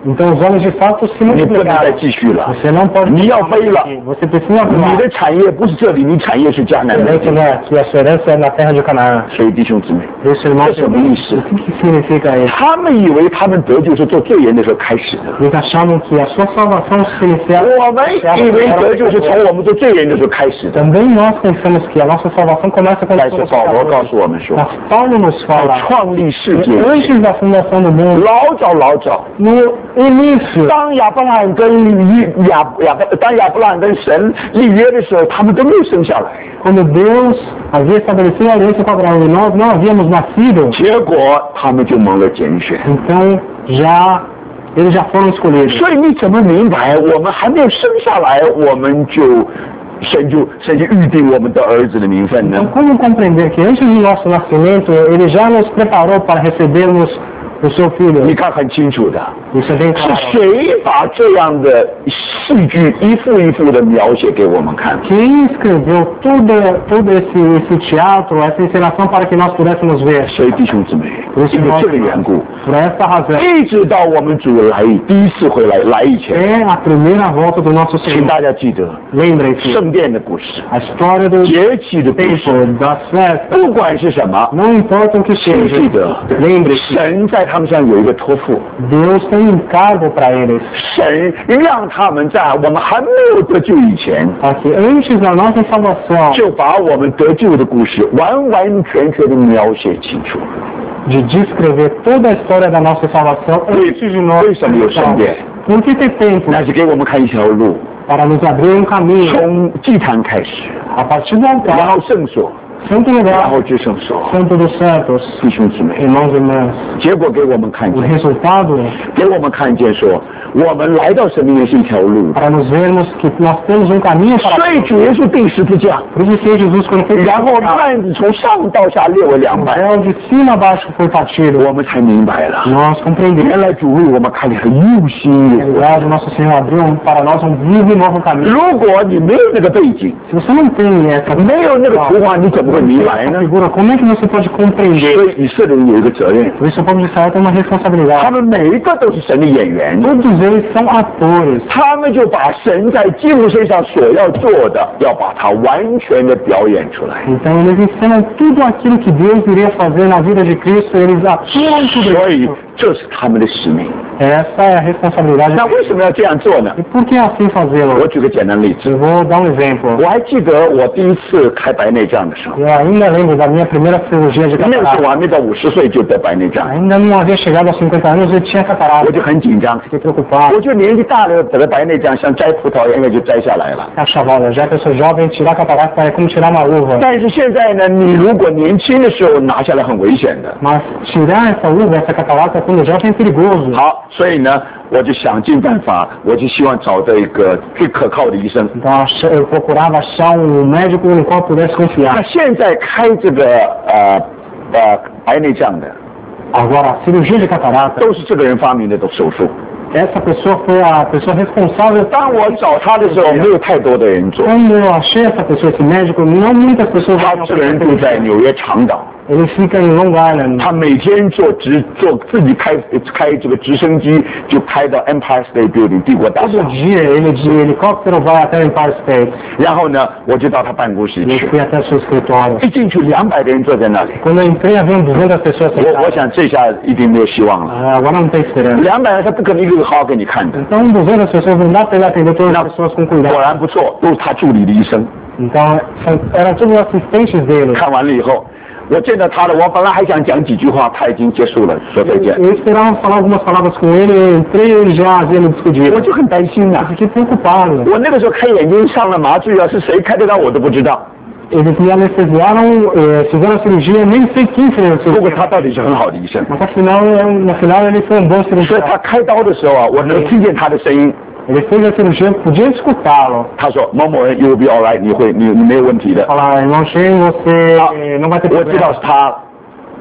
Então os homens de fato se 你不能再 multiplicaram. 继续了， Você não pode 你要 continuar 飞了， aqui. Você precisa 你 voar. 的产业不是这里，你产业是迦南 Você 的 vê que, né, que a sua herança é na terra de Canaã. 所以弟兄姊妹， Esse irmão, 这什么意思？ o que, que significa isso? 他们以为他们得救是做罪人的时候开始的， Eles achavam que a sua salvação se iniciava. 我们以为得救是从我们做罪人的时候开始的。 Também nós pensamos que a nossa salvação começa quando 但是 somos 保罗告 pecadores. 诉我们说， Mas Paulo nos 在 fala, 创立世界 antes da fundação do mundo, 老早老早， no início, 当亚伯拉罕跟亚亚当亚伯拉罕跟神立约的时候，他们都没有生下来。 quando Deus havia estabelecido a aliança com Abraão e nós não havíamos nascido, 结果他们就蒙了拣选。 então já eles já foram escolhidos. 所以你怎么明白，我们还没有生下来，我们就神就神就预定我们的儿子的名分呢 Então,？como compreender que antes do nosso nascimento, Ele já nos preparou para recebermos o seu 你 Filho? 看很清楚的， Isso é bem 是 claro. 谁把这样的戏剧一幅一幅的描写给我们看？ Quem escreveu todo, todo esse, esse teatro, essa encenação para que nós pudéssemos ver? 所以弟兄姊妹， Por isso 因为 nós, 这个缘故， por essa razão, 一直到我们主来第一次回来来以前， é a primeira volta do nosso 请 Senhor. 大家记得 Lembrem-se, 圣殿的故事、 a história do 节期的故事， tempo, das festas, 不管是什么， não importa o que 请 seja, 记得 lembre-se, 神在他们身上有一个托付。 Deus tem um encargo para eles, 神让他们在我们还没有得救以前， para que antes da nossa salvação, 就把我们得救的故事完完全全的描写清楚。 de descrever toda a história da nossa salvação antes de nós. 为什么有圣殿？ Por que ter tempo? 那是给我们看一条路， Para nos abrir um caminho 从祭坛开始， a partir do 然 altar, 后圣所， santo 然 lugar, 后至圣所。 santo dos santos, 弟兄姊妹， irmãos e irmãs. 结果给我们看 O 见， resultado, 给我们看见说，我们来到神面前是一条路。 para nos vermos que nós temos um caminho 所 para 以主耶稣定十字架， Por isso que Jesus, quando foi 然后 crucificado, 幔子从上到下裂为两 o 半， véu de cima a baixo foi partido. 我们才明白了， Nós compreendemos. 原来主为我们开了很用心 Na 的。 verdade, o nosso Senhor abriu um- para nós um vivo e novo caminho. 如果你没有那个背景， Se você não tem essa 没有那个图画，你怎么会明白呢？ figura, como é que você pode 所 compreender? 以以色列人有一个责任， Por isso o povo de Israel tem uma 他 responsabilidade. 们每一个都是神的演员， Todos eles são atores. 他们就把神在基督身上所要做的，要把它完全的表演出来。 Então eles ensinam tudo aquilo que Deus iria fazer na vida de Cristo, eles atuam tudo 所以 isso. 这是他们的使命。 Essa é a responsabilidade. 那为什么要这样做呢？ E por que assim 我 fazê-lo? 举个简单例子， Eu vou dar um exemplo. 我还记得我第一次开白内障的时候， Eu ainda lembro da minha primeira cirurgia de 那个时候 catarata. 我还没到五十岁就得白内障， Ainda não havia chegado aos cinquenta anos e tinha 我 catarata. 就很紧张。 Fiquei preocupado. 我觉得年纪大了得了白内障，像摘葡萄一样，应该就摘下来了。 Achava, olha, já que eu sou jovem, tirar catarata é como tirar uma uva. 但是现在呢，你如果年轻的时候拿下来很危险的。 Mas tirar essa uva, essa catarata, quando jovem é perigoso. 好，所以呢，我就想尽办法，我就希望找到一个最可靠的医生。 Então ach- eu procurava achar um médico no qual eu pudesse 那 confiar. 现在开这个呃呃白内障的， Agora, a cirurgia de catarata, 都是这个人发明的的手术。 essa pessoa foi a pessoa responsável. 当我找他的时候，没有太多的人做。 Quando eu achei essa pessoa, esse médico, não muitas pessoas 他 vão 这个人住在纽约长岛， Ele fica em Long Island. 他每天坐直坐自己开开这个直升机，就开到 Empire State Building 帝国大厦 Todo。dia ele de helicóptero vai até o Empire State. 然后呢，我就到他办公室 E eu 去， fui até o seu escritório. 一进去两百个人坐在那里， Quando eu entrei, haviam duzentas pessoas 我我 sentadas. 想这下一定没有希望了。 Ah, agora não tem esperança. 两百人他不可能一个个好好给你看的。 Então, duzentas pessoas não dá para ele atender todas as pessoas com 果 cuidado. 然不错，都是他助理的医生。 Então, são, eram todos assistentes dele. 看完了以后，我见到他了，我本来还想讲几句话，他已经结束了，说再见。 Eu esperava falar algumas palavras com ele, eu entrei e ele já havia me 我 despedido. 就很担心呐、 Eu fiquei preocupado. 我那个时候开眼睛上了麻醉药，是谁开的药我都不知道。 Eles me anestesiaram, eh, fizeram a cirurgia, nem sei quem fez a 不过 cirurgia. 他到底是很好的医生， Mas afinal, no final ele foi um bom 所以 cirurgião. 他开刀的时候啊，我能听见他的声音。 Ele fez a cirurgia, eu podia escutá-lo. 他说某某人 you'll be alright，你会你你没有问题的。 Falar, irmão Shen, você 好 eh, não vai ter 我知道 problema. 是他，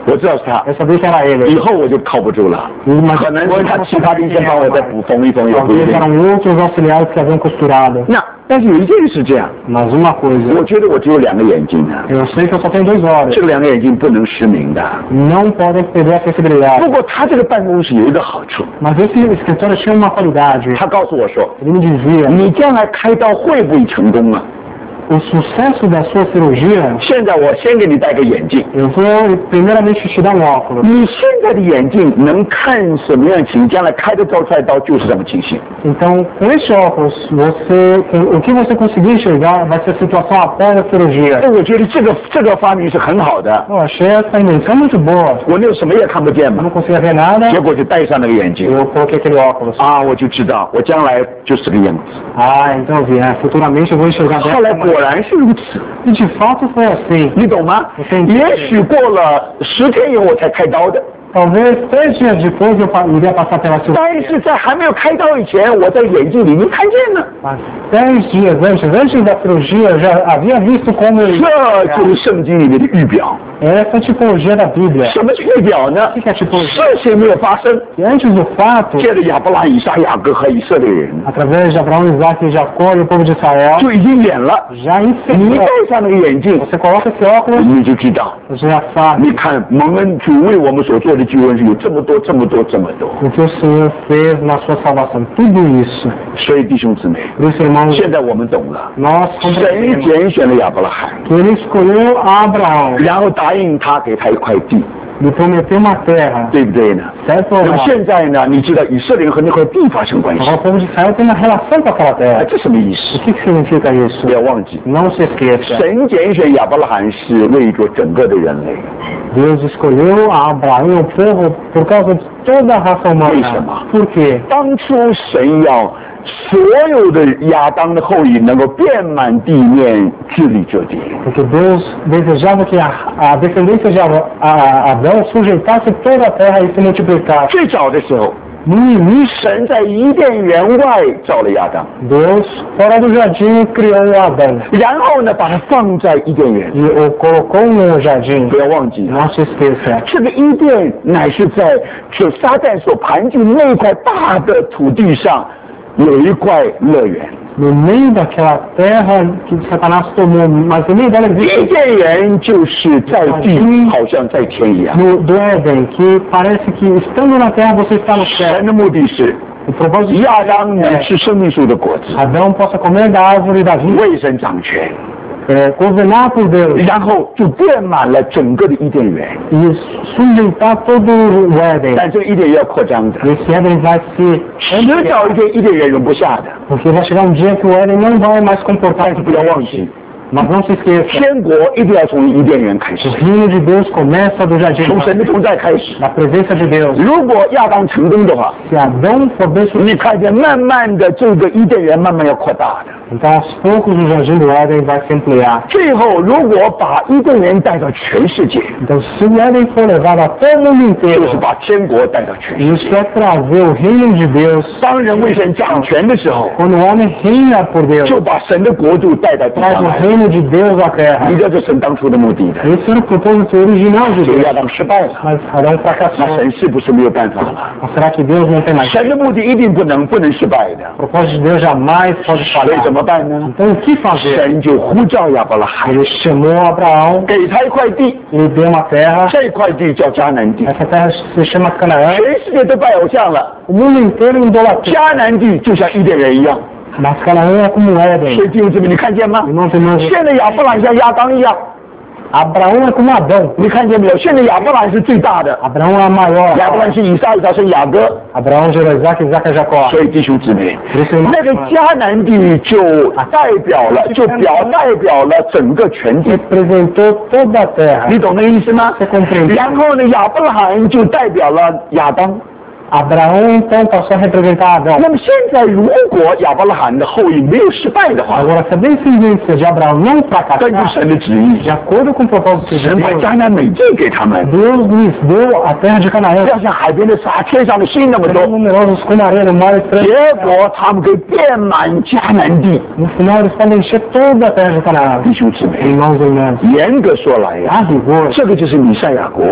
我知道是他， eu sabia que era ele. 以后我就靠不住了， Mas 可能 depois 是他 eu 其他的医生帮我再补缝一缝也不一 Talvez 定。 eram outros auxiliares que haviam costurado. 那但是有一件事这样， Mas uma coisa, 我觉得我只有两个眼睛啊， eu sei que eu só tenho dois olhos. 这个两个眼睛不能失明的。 Não podem perder a sensibilidade. 不过他这个办公室有一个好处， Mas esse escritório tinha uma qualidade. 他告诉我说， Ele me dizia, 你将来开刀会不会成功啊？ o sucesso da sua cirurgia, 现在我先给你戴个眼镜， eu vou primeiramente te dar um óculos. 你现在的眼镜能看什么样情，将来开的刀出来刀就是什么情形。 Então, com esse óculos, você, com, o que você conseguir enxergar vai ser a situação após a cirurgia. 哎，我觉得这个这个发明是很好的， Eu achei essa invenção muito boa. 我那个什么也看不见 Eu 嘛 não，conseguia ver nada, 结果就戴上那个眼镜 eu coloquei aquele óculos. 啊，我就知道我将来就是这个样子。 Ah, então eu vi, né? Futuramente eu vou enxergar 后来 dessa 果 maneira. 然是如此， E de fato foi assim. 你懂吗？也许过了十天以后我才开刀的， Talvez três dias depois eu pa- iria passar pela 但 cirurgia. 是在还没有开刀以前，我在眼镜里已经看见了。 Mas dez dias antes, antes da cirurgia, eu já havia visto como eu 这就是圣经里面的预表。 essa tipologia da Bíblia. 什么是预表呢？ O que é a tipologia? 事情没有发生， E antes do fato, 借着亚伯拉罕、以撒、雅各和以色列人 através de Abraão, Isaac e Jacó e o povo de Israel, 就已经演了。 já 你 ensinou. 戴上那个眼镜， Você coloca esse óculos, 你就知道。 você já sabe 你看蒙恩主为我们所做的救恩是有这么多、这么多、这么多。 o que o Senhor fez na sua salvação. Tudo isso. 所以弟兄姊妹， Por isso, irmãos, 现在我们懂了， nós 神 compreendemos 拣选了亚伯拉罕， que ele escolheu Abraão, 然后答应他给他一块地， lhe prometeu uma terra. 对不对呢？ Certo? 那么现在呢，你知道以色列人和那块地发生关系， Agora o povo de Israel tem uma relação com aquela 哎， terra. 这什么意 O 思？ que, que significa isso? 不要忘记， Não se esqueça. 神拣选亚伯拉罕是为着整个的人类。 Deus escolheu a Abraão, o povo, por causa de toda a raça humana. 为什么？ Por quê? 当初神要所有的亚当的后裔能够遍满地面，治理这地。 Porque Deus desejava que a, a descendência de Abra- a- Adão sujeitasse toda a terra e se multiplicasse. 最早的时候， No início, 神在伊甸园外造了亚当， Deus, fora do jardim, criou o Adão 然后呢，把它放在伊甸园。 e o colocou no jardim. 不要忘记， Não se esqueça. 这个伊甸乃是在这撒旦所盘踞那块大的土地上，有一块乐园。 No meio daquela terra que Satanás tomou, mas no meio dela 伊 existe 甸园就是在地，好像在天一样。 no, do Éden, que parece que estando na terra você está no céu. 神的目的是 O propósito de 亚当能 é 吃生命树的果子， Adão possa comer da árvore da vida, 为神掌权， é, governar por Deus 然后就遍满了整个的伊甸园。 e sujeitar todo o Éden. 但这个伊甸园要扩张的， Esse Éden vai se 迟早一天伊甸园容不下的。 porque vai chegar um dia que o Éden não vai mais comportar 但是不要忘记， Mas não se esqueça, 天国一定要从伊甸园开始 o，reino de Deus começa do jardim, 从神的同在开始。 da presença de Deus. 如果亚当成功的话， Se Adão for bem sucedido, 你看见慢慢的这个伊甸园慢慢要扩大的。 então aos poucos o jardim do Éden vai se ampliar. 最后，如果把伊甸园带到全世界， Então se o Éden for levado a todo o mundo 就 inteiro, 是把天国带到全世界。 isso é trazer o reino de Deus. 当人为神掌权的时候， Quando o homem reina por Deus, 就把神的国度带到地 traz 上 o 来。 reino de Deus à 你 terra. 这是神当初的目的的。 Esse era o propósito original de 结果 Deus. 亚当失败了， Mas Adão 那 fracassou. 神是不是没有办法了？ Mas será que Deus não tem mais? 神的目的一定不能不能失败的， O propósito de Deus jamais pode 所以怎 falhar. 么办呢？ Então o que fazer? 神就呼召亚伯拉罕， Ele chamou Abraão, 给他一块地， lhe deu uma terra. 这块地叫迦南地。 Essa terra se chama Canaã. 全世界都拜偶像了， O mundo inteiro idolatria. 迦南地就像伊甸园一样。 Mas Canaã é como 所 Éden. 以弟兄姊妹，你看见吗？ Irmãos e irmãs, 现在亚伯兰像亚当一样， Abraão é como Adão. 你看见没有？现在亚伯兰是最大的， Abraão é a maior. 亚伯兰是以撒，以撒是雅各。 Abraão gerou Isaac, Isaac é Jacó. 所以弟兄姊妹， Por isso, irmãos, 那个迦南地就代表了，就表代表了整个全地， representou toda a terra. 你懂那个意思吗？ Você compreende? 然后呢，亚伯拉罕就代表了亚当。 Abraão então passou a representar Adão. 那么现在，如果亚伯拉罕的后裔没有失败的话， Agora, se a descendência de Abraão não 根据 fracassar, 神的旨意， de acordo com o propósito de 神把 Deus, 迦南美地给他们， Deus lhes deu a terra de Canaã, 要像海边的沙，天上的星那么 tão 多。 numerosos como a areia no mar estranho. 结果他们可以遍满迦南地。 No final, eles podem encher toda a terra de Canaã. 弟兄姊妹， Irmãos e irmãs, 严格说来呀、 a rigor, 这个就是弥赛亚国。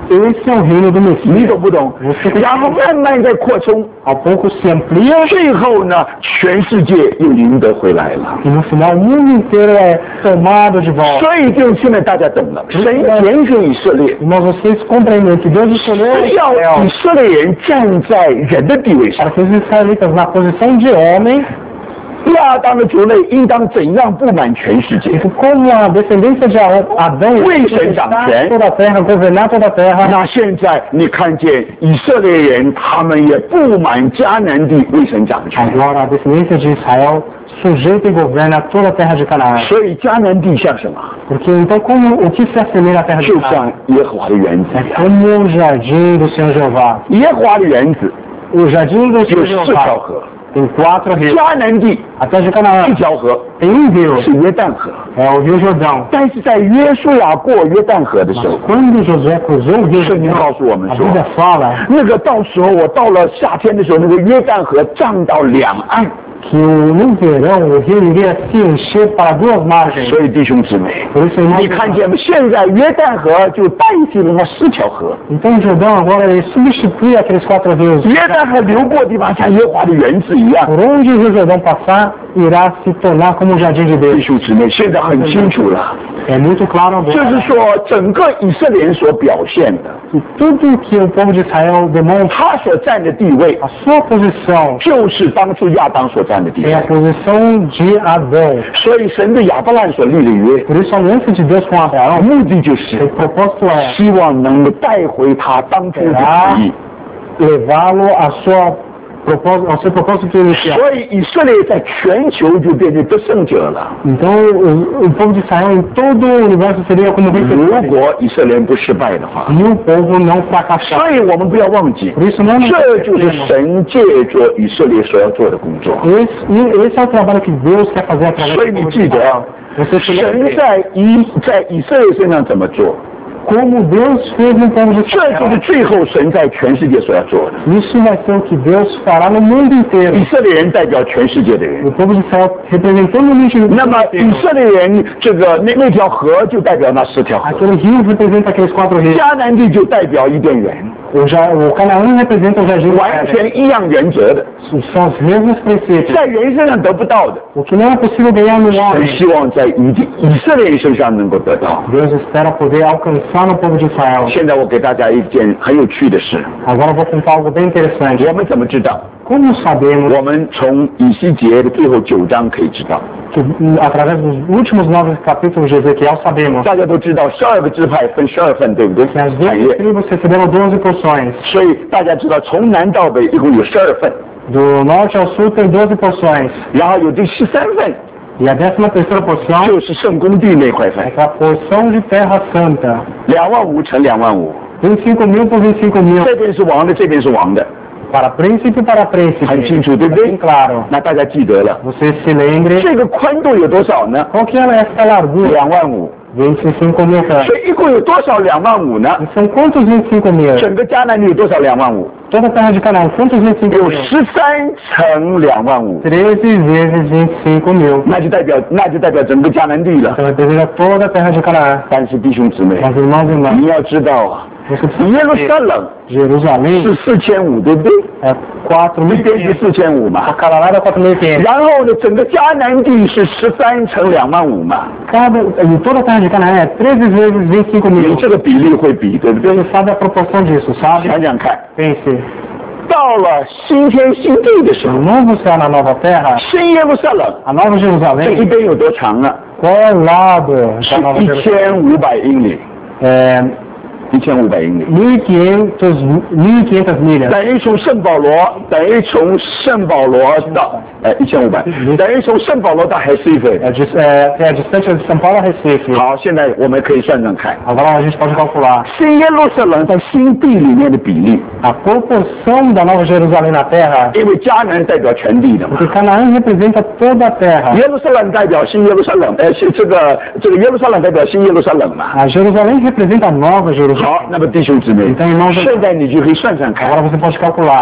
esse é o reino do 你 Messias. 懂不懂？然后慢慢在扩充， Ao pouco se amplia 最后呢，全世界又赢得回来了。 e no final o mundo inteiro é tomado de volta. 所以就现在大家懂了，神拣选以色列， Irmãos, vocês compreendem que Deus escolheu 是要 Israel 以色列人站在人的地位上 para。que os israelitas na posição de homem, 亚当的族类应当怎样布满全世界？ e como a descendência de Adão 为神掌权。 toda a terra, governar toda a terra. 那现在你看见以色列人，他们也布满迦南地为神掌权， Agora a descendência de Israel sujeita e governa toda a terra de Canaã. 所以迦南地像什么？ Porque então como o que se assemelha à terra de 就 Canaã? 像耶和华的园子 É 一样。 como o jardim do Senhor Jeová. 耶和华的园子 O jardim do 有 Senhor 四条 Jeová 河， tem quatro rios. 迦南地 A terra de Canaã 一条河 tem um rio, 是约旦河， é o rio Jordão. 但是在约书亚过约旦河的时候， Quando Josué cruzou o rio 圣经 Jordão, 告诉我们 a 说， Bíblia fala 那个到时候我到了夏天的时候，那个约旦河涨到两岸。 que no verão o rio iria se encher para duas margens. 所以弟兄姊妹， Por isso, 你 irmãos, 看见吗？现在约旦河就代替了那四条河。 então o Jordão agora ele substitui aqueles quatro rios. 约旦河流过的地方像耶和华的园子一样。 Por onde o rio Jordão passar, irá se tornar como o jardim de 弟 Deus. 兄姊妹，现在很清楚了， É muito claro 就 agora 是说整个以色列人所表现的， que tudo que o povo de Israel demonstra, 他所占的地位， a sua posição 就是当初亚当所占的地 é 位 a。posição de Adão. 所以神对亚伯兰所立的约， Por isso a aliança de Deus com Abraão, 目的就是 o propósito é 希望能够带回他当初的旨意。 levá-lo à sua propósito, ao seu propósito inicial. 所以以色列在全球就变成得胜者了。 Então o, o povo de Israel em todo o universo seria como 如 vencedor 果以色列人不失败的话， e o povo não fracassar. 所以我们不要忘记， Por isso não nos 这就是 esquecemos. 神借着以色列所要做的工作。 Esse, esse é o trabalho que Deus quer fazer através 所以 do 你 povo 记 de 得 Israel.，Você se 神 lembra 在以在以色列身上怎么做， como Deus fez no povo de 这就是 Israel. 最后神在全世界所要做的。 Isso vai ser o que Deus fará no mundo inteiro. 以色列人代表全世界的人， O povo de Israel representando o mundo 那么 inteiro. 以色列人这个那那条河就代表那十条河， Aquele rio representa aqueles quatro rios. 迦南地就代表伊甸园， O, ja, o Canaã representa o jardim do 完 Éden. 全一样原则的， São os mesmos princípios. 在人身上得不到的， O que não é possível ganhar no 神 homem, 希望在以以色列人身上能够得到。 Deus espera poder alcançar no povo de Israel. 现在我给大家一件很有趣的事， Agora eu vou contar algo bem interessante. 我们怎么知道？ Como sabemos 我们从以西结的最后九章可以知道， que, hum, através dos últimos nove capítulos de Ezequiel, sabemos 大家都知道十二个支派分十二份，对不对？ que as 产 doze 业， tribos receberam doze porções. 所以大家知道从南到北一共有十二份， Do norte ao sul tem doze porções. 然后有第十三份 E a décima terceira porção 就是圣公地那块份 é，a porção de terra santa. 两万五乘两万五， vinte e cinco mil por vinte e cinco mil. 这边是王的，这边是王的， Para príncipe e para príncipe. 很清楚，对不 Bem 对？ claro. 那大家记得了， Você se lembre 这个宽度有多少呢？ qual que é essa largura? 两万五， vinte e cinco mil pés. 所以一共有多少两万五呢？ E são quantos vinte e cinco mil? 整个迦南地有多少两万五？ Toda a terra de Canaã, quantos vinte e cinco 有 mil? 十三乘两万五， treze vezes vinte e cinco mil. 那就代表那就代表整个迦南地了。 Então representa toda a terra de Canaã. 但是弟兄姊妹， Mas irmãos e irmãs, 你要知道啊， você precisa 耶路撒 saber, 冷 Jerusalém 是四千五，对不对？ é quatro 这 mil e 边是 quinhentos. 四千五 A 嘛。 Canaã é quatro mil e quinhentos. 然后呢，整个迦南地是十三乘两万五嘛。 Cada, e toda a terra de Canaã é treze vezes vinte e cinco 你 mil. 这个比例会比，对不对？ Você sabe a proporção disso, sabe? 想想看， Pense, 到了新天新地的时 no 候， novo céu, na nova terra, 新耶路撒冷 a nova 这一 Jerusalém, 边有多长呢？ qual é o lado da 是 nova 一 Jerusalém? 千五百英里， É 一千五百英里。 mil e quinhentos, mil e quinhentas milhas. 等于从圣保罗，等于从圣保罗到，呃，一千五百，等于从圣保罗到海西菲。 É, de, é, é a distância de São Paulo a Recife. 好，现在我们可以算算看， Agora a gente pode calcular 新耶路撒冷在新地里面的比例， a proporção da nova Jerusalém na terra, 因为迦南代表全地的嘛， porque Canaã representa toda a terra. 耶路撒冷代表新耶路撒冷，呃，是这个这个耶路撒冷代表新耶路撒冷嘛。 A Jerusalém representa a nova Jerusalém. 好，那么弟兄姊妹 Então, irmãos, 现在你就可以算算看， agora você pode calcular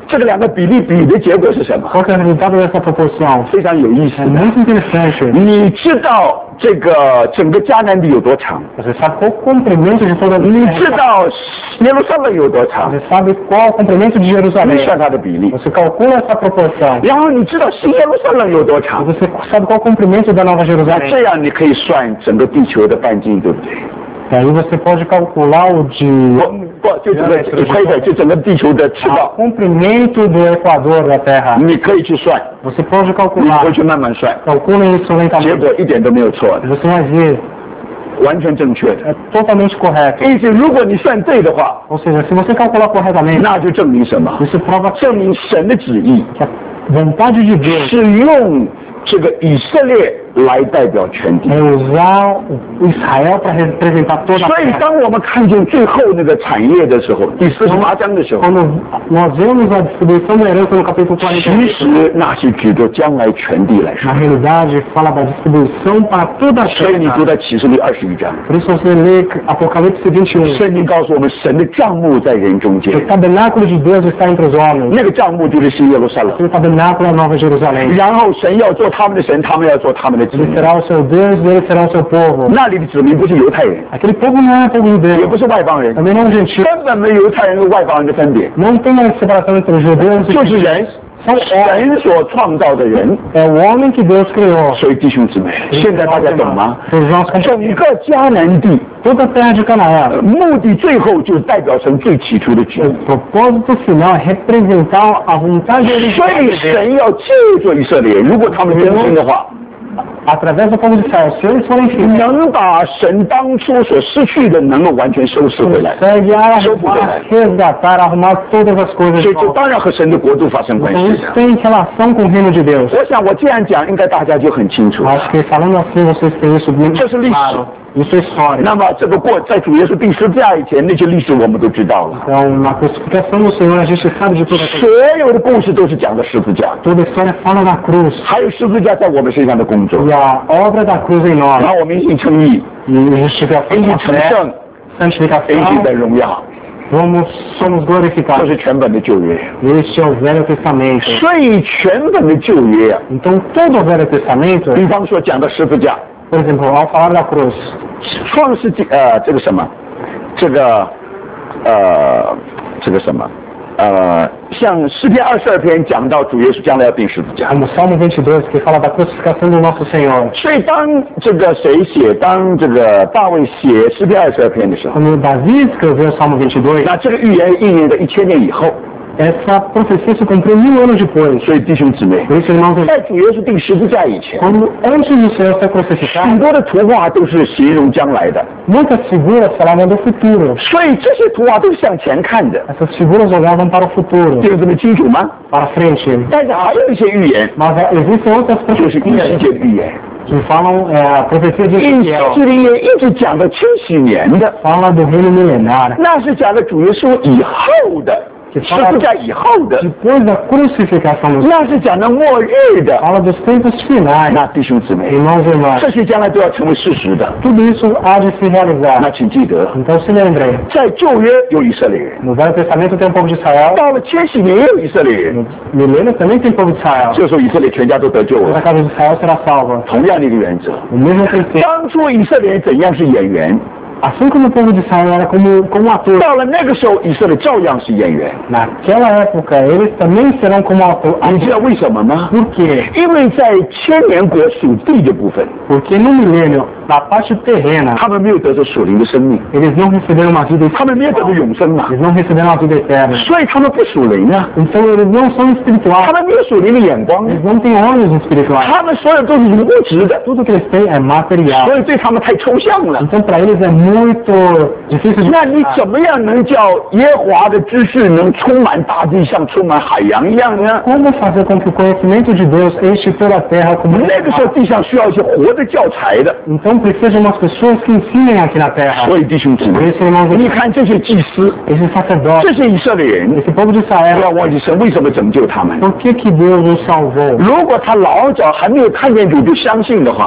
这个两个比例比的结果是什么？ Qual que é o resultado dessa proporção? 非常有意思 É 的。 muito interessante. 你知道这个整个迦南地有多长？ Você sabe qual o comprimento de toda a 你知道耶路撒冷有多长？ Você sabe qual o comprimento de 你 Jerusalém. 算它的比例。 Você calcula essa proporção. 然后你知道新耶路撒冷有多 E 长？ você sabe qual o comprimento da Nova 那 Jerusalém. 这样你可以算整个地球的半径，对不对？ E aí você pode calcular o de 不不，就整个可以的，就整个地球的赤 o 道， comprimento do Equador da Terra. 你可以去算， Você pode 你 calcular. 回去慢慢算， Calcula isso 结 lentamente. 果一点都没有错的， Você vai ver. 完全正确的。 É totalmente correto. 意思，如果你算对的话， Ou seja, se você calcular corretamente, 那就证明什么？ isso prova 证明神的旨意 que a vontade de Deus 是用这个以色列来代表全地。 é usar o Israel para representar toda a 所以， terra. 当我们看见最后那个产业的时候，第四十八章的时候， Quando nós vemos a distribuição da herança no capítulo 其 quarenta e 实那是指着将来全地来说 na。realidade fala da distribuição para toda a 所以你读 terra. 在启示录二十一章， Por isso você lê Apocalipse vinte e um. 圣经告诉我们，神的帐幕在人中间 O，tabernáculo de Deus está entre os homens. 那个帐幕就是新耶路撒冷。 O tabernáculo é a Nova Jerusalém. 然后神要做他们的神，他们要做他们的子 Ele 民。 será o seu Deus e ele será o seu povo. 那里的子民不是犹太人， Aquele povo não é povo de 也 Deus, 不是外邦人， também não é gentil. 根本没有犹太人和外邦人的分别， Não tem uma separação entre os judeus e 就 os 是人， São homens. 神所创造的人。 É o homem que Deus criou. 所以弟兄姊妹，现在大家懂吗？ Os nossos 整个迦南地， Toda a terra de Canaã. 呃目的最后就代表成最起初的旨 O 意。 propósito final é representar a vontade 所 original 以 de Deus. 神要借助以色列人，如果他们真心的话， Através do povo de Israel, se eles forem fiéis, 能把神当初所失去的能够完全收拾回来， consegue arrumar, resgatar, arrumar todas as coisas 所 de 以这 volta. 当然和神的国度发生关 Então 系 isso 的。 tem relação com o reino de Deus. 我想我这样讲，应该大家就很清楚。 Acho que falando assim vocês têm isso bem 这是历史。 claro. Isso é história. 那么这个过在主耶稣定十字架以前，那些历史我们都知道了。 Então, na crucificação do Senhor, a gente sabe de toda a 所有的故事都是讲的十字架， toda a história fala da cruz 还有十字架在我们身上的工作 e。a obra da cruz em 然 nós 后我们因信称义， e justificação 因信 da 成 fé, 圣，因信 santificação, 得荣耀， vamos, somos 这 glorificados. 是全本的旧约。 Este é o Velho Testamento. 所以全本的旧约啊， Então, todo o Velho Testamento, 比方说讲到十字架， por exemplo, ao falar da cruz, 创世纪呃这个什么，这个呃这个什么呃，像诗篇二十二篇讲到主耶稣将来要定十字架。 como Salmo vinte e dois, que fala da crucificação do nosso Senhor. 所以当这个谁写，当这个大卫写诗篇二十二篇的时候， Quando Davi escreveu o Salmo vinte e dois, 那这个预言应验在一千年以后。 essa profecia se cumpriu mil anos depois. 所以弟兄姊妹， Por isso, irmãos, 在主耶稣定十字架以前， quando antes do Senhor ser 很 crucificado, 多的图画都是形容将来的， muitas figuras falavam do futuro. 所以这些图画都是向前看的。 Essas figuras olhavam para o futuro, 弟兄姊妹清楚吗？ para frente. 但是还有一些预言， Mas eh, existem outras 就是以西 profecias 结的预言。 que falam, é, a profecia de 以西 Ezequiel 结的预言一直讲的千禧年的， fala do reino milenar, 那是讲的主耶稣以后的，十字架以后的， depois da crucificação do Senhor, 那是讲的末日的。 fala dos tempos finais. 那弟兄姊妹， Irmãos e irmãs, 这些将来都要成为事实的。 tudo isso há de se 那 realizar. 请记得， Então se lembrem, 在旧约有以色列人， no Velho Testamento tem o povo de Israel, 到了千禧年也有以色列人， no milênio também tem o povo de Israel. 这时候以色列全家都得救 Toda a 了。 casa de Israel será salva. 同样的一个原则， O mesmo princípio. 当初以色列人怎样是演员， Assim como o povo de Israel era como, como ator, 到了那个时候，以色列照样是演员。 naquela época eles também serão como ator. 你知道为什么吗？ Por quê? 因为在千年国属地的部分， Porque no milênio, na parte terrena, 他们没有得着属灵的生命， eles não receberam uma vida 他们没有得着 espiritual. 永生嘛， Eles não receberam uma vida eterna. 所以他们不属灵啊， Então eles não são 他 espirituais. 们没有属灵的眼光， Eles não têm olhos espirituais. 他们所有都是物质的， Tudo que eles têm é material. 所以对他们太抽象了。 Então para eles é muito difícil de 那你 explicar. 怎么样能叫耶和华的知识能充满大地，像充满海洋一样呢？ Como fazer com que o conhecimento de Deus enche toda a terra como 那个时候地上需要一些活的教材的， Então precisa de umas pessoas que ensinem aqui na terra. 所以弟兄姊 Por 妹， isso, irmãos, 你看这些祭司， esses sacerdotes, 这些以色列人， esse povo de 不要 Israel, 忘记神为什么拯救他们。 por que que Deus os salvou? 如果他老早还没有看见主就相信的话，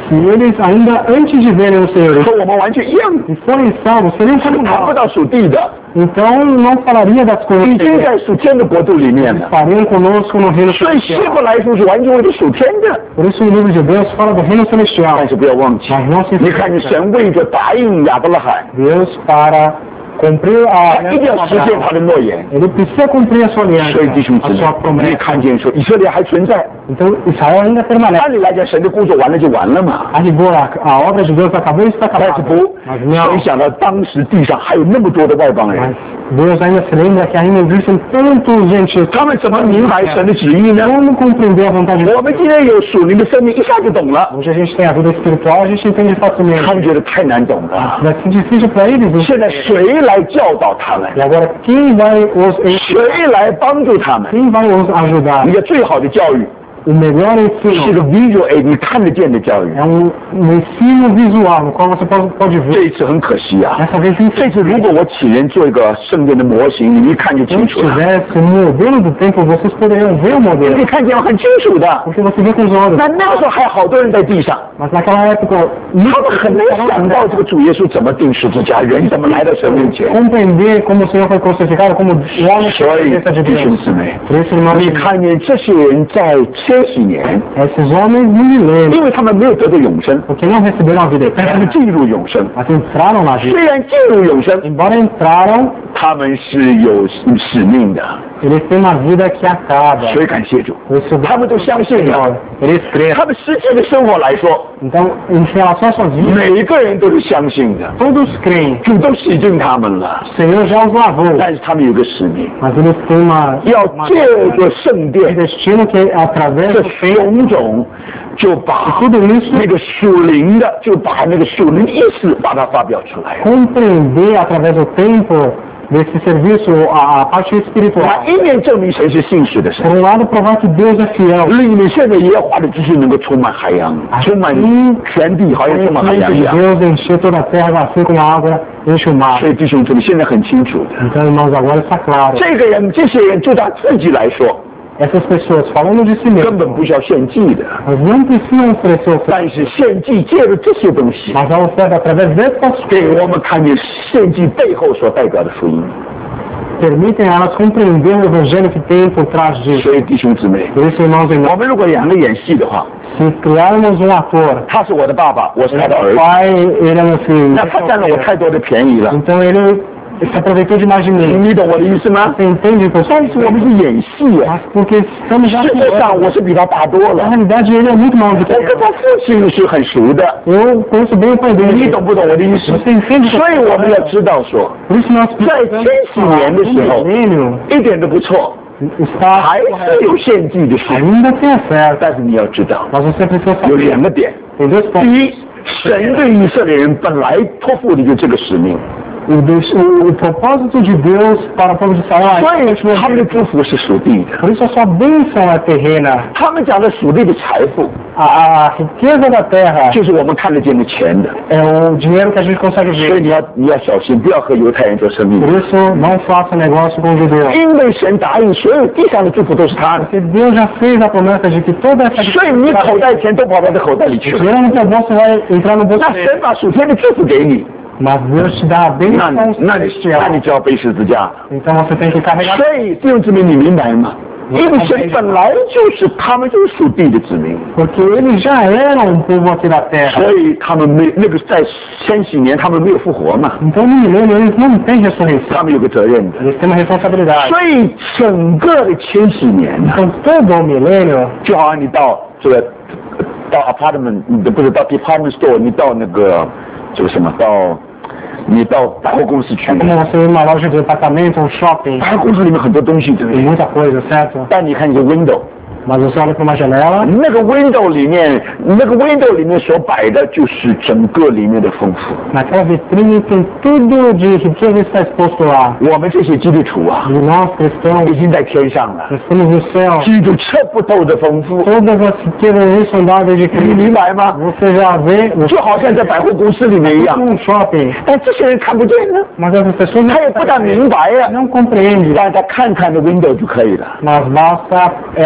se eles ainda antes de verem o Senhor 和我们完全一样， e forem salvos, seriam 他 como 们谈不 nós. 到属地的， Então não falaria das 已 coisas 经在属天的国度里面了。 fariam conosco no reino 所以希 celestial. 伯来书是完全为了属天的， Por isso o livro de Deus fala do reino celestial. 但是不要忘记， Mas não se 你看，你 esqueça, 神为着答应亚伯拉罕， Deus para cumprir a 他一定要实现他的诺言。 Ele precisa cumprir a sua 所以弟兄 aliança, 姊 a sua 妹，你 promessa. 看见说以色列还存在， Então Israel ainda permanece. 按理来讲，神的工作完了就完了嘛。 A rigor, a, a obra de Deus acabou e está 但是 acabada. 不， Mas não. 没想到当时地上还有那么多的外邦 Mas 人， Deus ainda se lembra que ainda existem tantos gentios. 他们怎么明白神的旨意呢？ Como compreender a vontade de 我 Deus? 们今天有属灵的生命，一下就懂了。 Hoje a gente tem a vida espiritual, a gente entende 他 facilmente. 们觉得太难懂了。 Vai ser difícil para eles. 现在谁来教导他们？ E agora, quem vai os ensinar? 谁来帮助他们？ Quem vai os ajudar? 你的最好的教育 O melhor 是 ensino 个 visual aid，你看得见的教育。 é um, um ensino visual, no qual você pode, pode 这 ver. 一次很可惜啊！ Dessa vez, 这次如果我请人做一个圣殿的模型，你一看就 se 清楚了。 tivesse um modelo do templo, vocês poderiam ver o 你 modelo. 看见很清楚的。 Porque você vê com os olhos. 那那时候还有好多人在地上， Mas naquela época, 他们很难想到这个主耶稣怎么定十字架，人怎么来到神面前。 compreender como o Senhor foi crucificado, como o homem 所 foi 以 presença de 弟兄 Deus. 姊妹， Por isso, irmãos, 你看见这些人在千禧年， esses homens no milênio, 因为他们没有得到永生， porque não receberam a vida 但他们 eterna, 进入永生。 mas entraram na vida. 虽然进入永生， Embora entraram, 他们是有使命的， eles têm uma vida que acaba. 所以感谢主， Por isso, 他们都相信 Senhor, 了。 eles creem. 他们实际的生活来说， Então, em relação à sua vida, 每一个人都是相信的， todos creem. 主都洗净他们了， O Senhor já os lavou, 但是他们有个使命， mas eles têm uma, 要 uma 借着圣 um 殿 destino que através 这 do tempo, 种种，就把 tudo isso 那个属灵的，就把那个属灵的意思把它发表出来。 compreender através do tempo desse serviço a, a parte 那 espiritual. 一面证明神是信实的神 Por，um lado, provar que Deus é fiel. 另一面现在耶和华的知识能够充满海洋，充满全地，好像充满海洋 Conhecimento 一 de 样。 Deus encher toda a terra, assim como a água enche o mar. 所以弟兄姊妹，现在很清楚的， Então, irmãos, agora está claro. 这个人、这些人就他自己来说， Essas pessoas, falando de si 根 mesmas, 本不需要献祭的， elas não precisam oferecer oferta, 但是献祭借着这些东西， mas a oferta, através dessas 给我们看见献祭背后所代表的福音。 permitem a elas compreender o evangelho que tem por trás disso. 所以弟兄姊妹， Por isso, irmãos e 我 irmãs, 们如果两个演戏的话， se criarmos um ator, 他是我的爸爸，我是他的儿 meu 子， pai, ele é meu filho, 那他占了我太多的便宜了， então ele se aproveitou demais de mim. 你懂我的意思吗？ Você entende, 但是我 pessoal? 们是演戏啊， Mas porque estamos já 实际上我是比他大多 Na 了， realidade, ele é muito maior do que 我跟 eu. 他父亲是很熟的， Eu conheço bem o pai 你 dele. 懂不懂我的意思？ Você entende? 所以我们要知道说， Por isso nós 在千禧年的时候 o milênio 一点都不错， está 还是有献祭的事， ainda tem oferta. 但是你要知道 Mas você precisa 有 saber. 两个点， Tem dois 第 pontos. 一，神对以色列人本来托付的就这个使命， O, Deus- o, o propósito de Deus para o povo de Israel 所 é 以他们的祝福是属地的。 por isso a sua bênção é terrena. 他们讲的属地的财富， A, a riqueza da terra 就是我们看得见的钱的。 é o dinheiro que a gente consegue 所以 ver. 你要你要小心，不要和犹太人做生意 Por，isso, não faça negócio com judeus. 因为神答应所有地上的祝福都是他的， Porque Deus já fez a promessa de que toda essa 所以你口袋钱都跑到他口袋里去了。 dinheiro no teu bolso vai entrar no bolso 那 dele. 神把属天的祝福给你， Mas Deus te dá a 那你 bênção 那你那 celestial. 你就要背十字架。 Então você tem que carregar. 所以弟兄姊妹，你明白吗？因为神本来就是他们就是属地的子民， Porque eles já eram um povo aqui da terra. 所以他们没那个在千禧年他们没有复活嘛， Então no milênio eles não têm ressurreição. 他们有个责任的。 Eles têm uma responsabilidade. 所以整个的千禧年呢， Então todo o milênio, 就好像你到这个到 apartment，你不是到 department store，你到那个这个什么到你到百货公司去， é como você ir numa loja de departamento, um shopping, 百货公司里面很多东西，对不 tem 对？ muita coisa, certo? 但你看一个 window， Mas você olha para uma janela, 那个 window 里面，那个 window 里面所摆的就是整个里面的丰富。 naquela vitrine tem tudo de riqueza está exposto lá. 我们这些基督徒啊， E nós cristãos, 已经在天上了， nós temos no céu 基督测不透的丰富， todas as riquezas insondáveis de 你 Cristo. 明白吗？ Você já vê, 就好像在百货公司里面一样， num shopping, 但这些人看不见呢， mas essas pessoas 他也不大明白呀、 não compreendem. 让他看看那 window 就可以了。 Mas basta é, a elas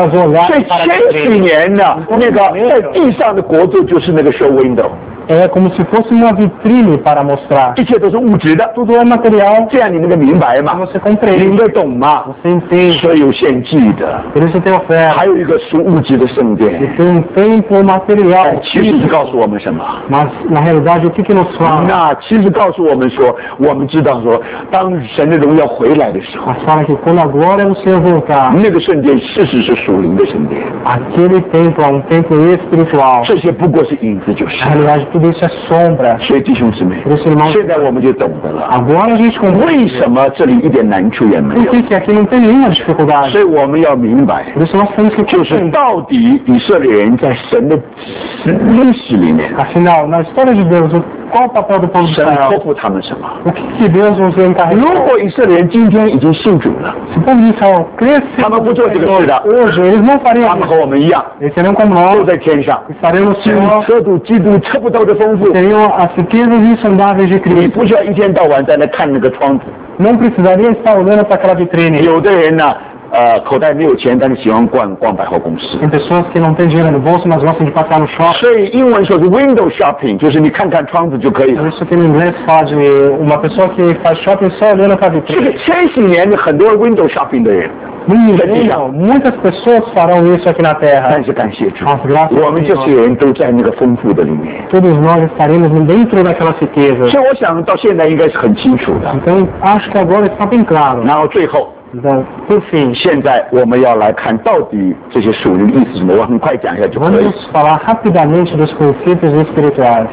apenas 所 olhar 以 para 千 a 禧 vitrine. 年呢，那个在地上的国度就是那个 show window， É como se fosse uma vitrine para mostrar. 一切都是物质的， Tudo é material, 这样你能够明白 então 吗？ você 你 compreende, 能够懂吗？ você entende. 所以有献祭的， Por isso tem oferta. 还有一个属物质的圣 E 殿。 tem um templo material. 哎，其实是告诉我们什么？ Mas, na realidade, o que que nos fala? 那其实告诉我们说，我们知道说，当神的荣耀回来的时候， Mas fala que quando a glória do Senhor voltar, 那个圣殿事实是属灵的圣殿， aquele templo é um templo espiritual. 这些不过是影子就是 Na。realidade, tudo isso é sombra. 所以弟兄姊妹， Por isso, irmãos, 现在我们就懂得了， agora a gente 为 compreende 什么这里一点难处也没 por 有。 que que aqui não tem nenhuma dificuldade. 所以我们要明白， Por isso nós temos que 就是 compreender. 到底以色列人在神的历史里面， Afinal, na história de Deus, o- qual o papel do povo de 神托 Israel? 付他们什么？ O que que Deus nos 如 encarregou? 果以色列人今天已经信主了， Se o povo de Israel cresce 他们不做这个事的， hoje, eles não 他 fariam 们和 isso. 我们一样， Eles seriam como 都 nós, 在天上， estariam no 基 Senhor, 车度基督测不到的丰富。 teriam as riquezas insondáveis de 你 Cristo. 不需要一天到晚在那看那个窗子。 Não precisaria estar olhando para aquela vitrine. 有的人呢，呃，口袋没有钱，但是喜欢逛逛百货公司。 Tem pessoas que não têm dinheiro no bolso, mas gostam de passear no shopping. 所以英文说是 window shopping，就是你看看窗子就可以 Por 了。 isso que no inglês fala de uma pessoa que faz shopping só olhando para a 这个 vitrine. 千禧年的很多 window shopping 的人， No milênio, muitas pessoas farão isso aqui na 但 Terra. 是感谢主， Mas graças 我 a 们这些 Deus, 人都在那个丰富的里面。 todos nós estaremos dentro daquelas riquezas. 所以我想到现在应该是很清楚的。 Então, acho que agora está bem claro. 然后最后， Então, por fim, 现在我们要来看到底这些属灵的意思是什么，我很快讲一下就可以。 vamos falar rapidamente dos princípios espirituais.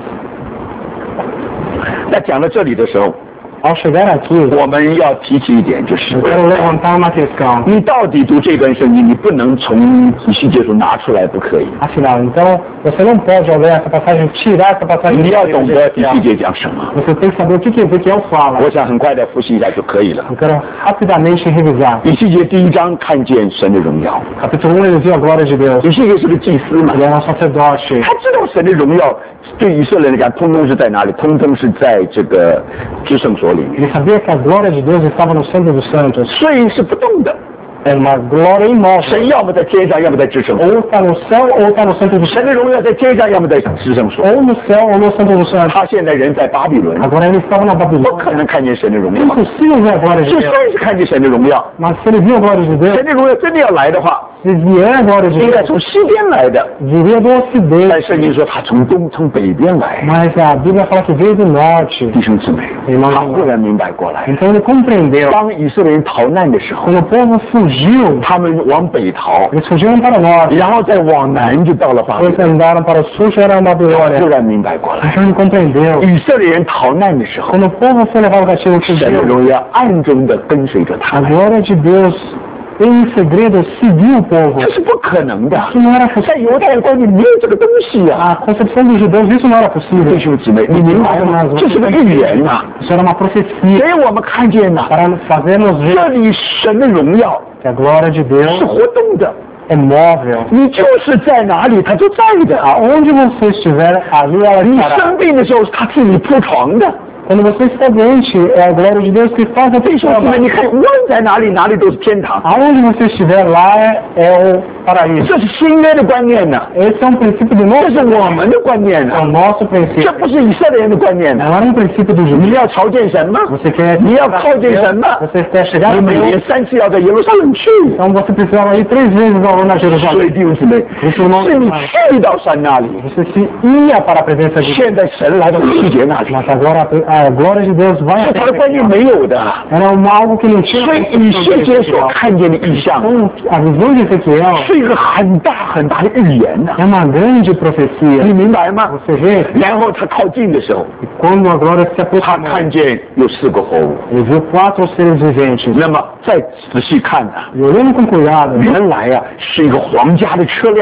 那讲到这里的时候， Ao chegar aqui, 我们要提起一点，就是 eu quero levantar uma questão. 你到底读这段圣经，你不能从以西结书拿出来，不可以。 Afinal, então, você não pode, ao ler essa passagem, tirar essa passagem 你 de 要懂得以西 Ezequiel. 结讲什么。 Você tem que saber o que que Ezequiel fala. 我想很快的复习一下就可以了。 Eu quero rapidamente revisar. 以西结第一章看见神的荣耀， Capítulo um, ele viu a glória de Deus. 以西结是个祭司嘛， Ele era um sacerdote. 他知道神的荣耀对以色列人来讲，通通是在哪里？通通是在这个至圣所里面， Ele sabia que a glória de Deus estava no centro dos santos. 所以是不动的。 É uma glória imóvel. 神要么在天上，要么在至圣所。 Ou está no céu, ou está no centro dos 神 santos. 的荣耀在天上，要么在至圣所。 Ou no céu, ou no centro dos santos. 他现在人在巴比伦， Agora ele estava na 不 Babilônia. 可能看见神的荣 É 耀。 impossível ver a glória de 就 Deus. 算是看见神的荣耀， Mas se ele viu a glória de Deus, 神的荣耀真的要来的话， se vier a glória de 应该 Deus, 从西边来的。 viria do ocidente. 但圣经说他从东从北边来。 Mas a Bíblia fala que veio do norte. 弟兄姊妹， Irmãos, 他忽然明白过来， então ele compreendeu. 当以色列人逃难的时候， Quando o povo fugiu, 他们往北逃， eles fugiram para o norte. 然后再往南就到了巴比 Depois 伦。 andaram para o sul, chegaram a 他忽 Babilônia. 然明白过来， Então ele compreendeu. 以色列人逃难的时候， Quando o povo foi levado cativo, 神的 fugiu. 荣耀暗中的跟随着他 A 们， glória de Deus, em segredo, seguiu o povo. 这是不可能的。 Isso não era 在 possível. 犹太人观念没有这个东西啊！ A concepção dos judeus, isso não era 弟 possível. 兄姊妹，你明白吗？这是个预言呐、 Isso era uma profecia 所以我们看见呐、 para fazermos ver 这里神的荣耀 que a glória de 是 Deus 活动的， é móvel. 你就是在哪里，他就在的。 Aonde você estiver, ali ela 你 estará. 生病的时候，他替你铺床的。 Quando você está doente, é a glória de Deus que faz a 弟兄姊妹， pessoa. 你看，无论在哪里，哪里都是天堂。 Aonde você estiver, lá é, é o paraíso. 这是新约的观念呢、 Esse é um princípio do 这 nosso, 是我们的观念呢、 é o nosso 这 princípio. 不是以色列人的观念呢、 Não é um princípio do 你 juízo. 要朝见神吗？ Você quer 你要靠近神吗？ você quer chegar 你 a 每 Deus, 年三次要在耶路撒冷去。 então você precisava ir três vezes ao ano a 所以 Jerusalém. 弟兄姊妹，是你去到山那里， Você se ia para a presença de Deus. 现在神来到细节那里， Mas agora a, a glória de Deus vai 是他的观念没有的。 Era um, algo que não tinha. 所以以西结所看见的异象， Então, a visão de Ezequiel 是一个很大很大的预言呐、 é uma grande profecia. 你明白吗？ Você vê, 然后他靠近的时候， e quando a glória se 他 aproximou, 看见有四个活物。 ele viu quatro seres viventes. 那么再仔细看呢、 E olhando com cuidado, 原来啊是一个皇家的车辆，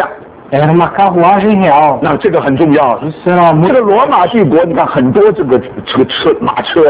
Era uma carruagem real. 那这个很重要。 Isso era 这 muito... 个罗马帝国，你看很多这个车车马车，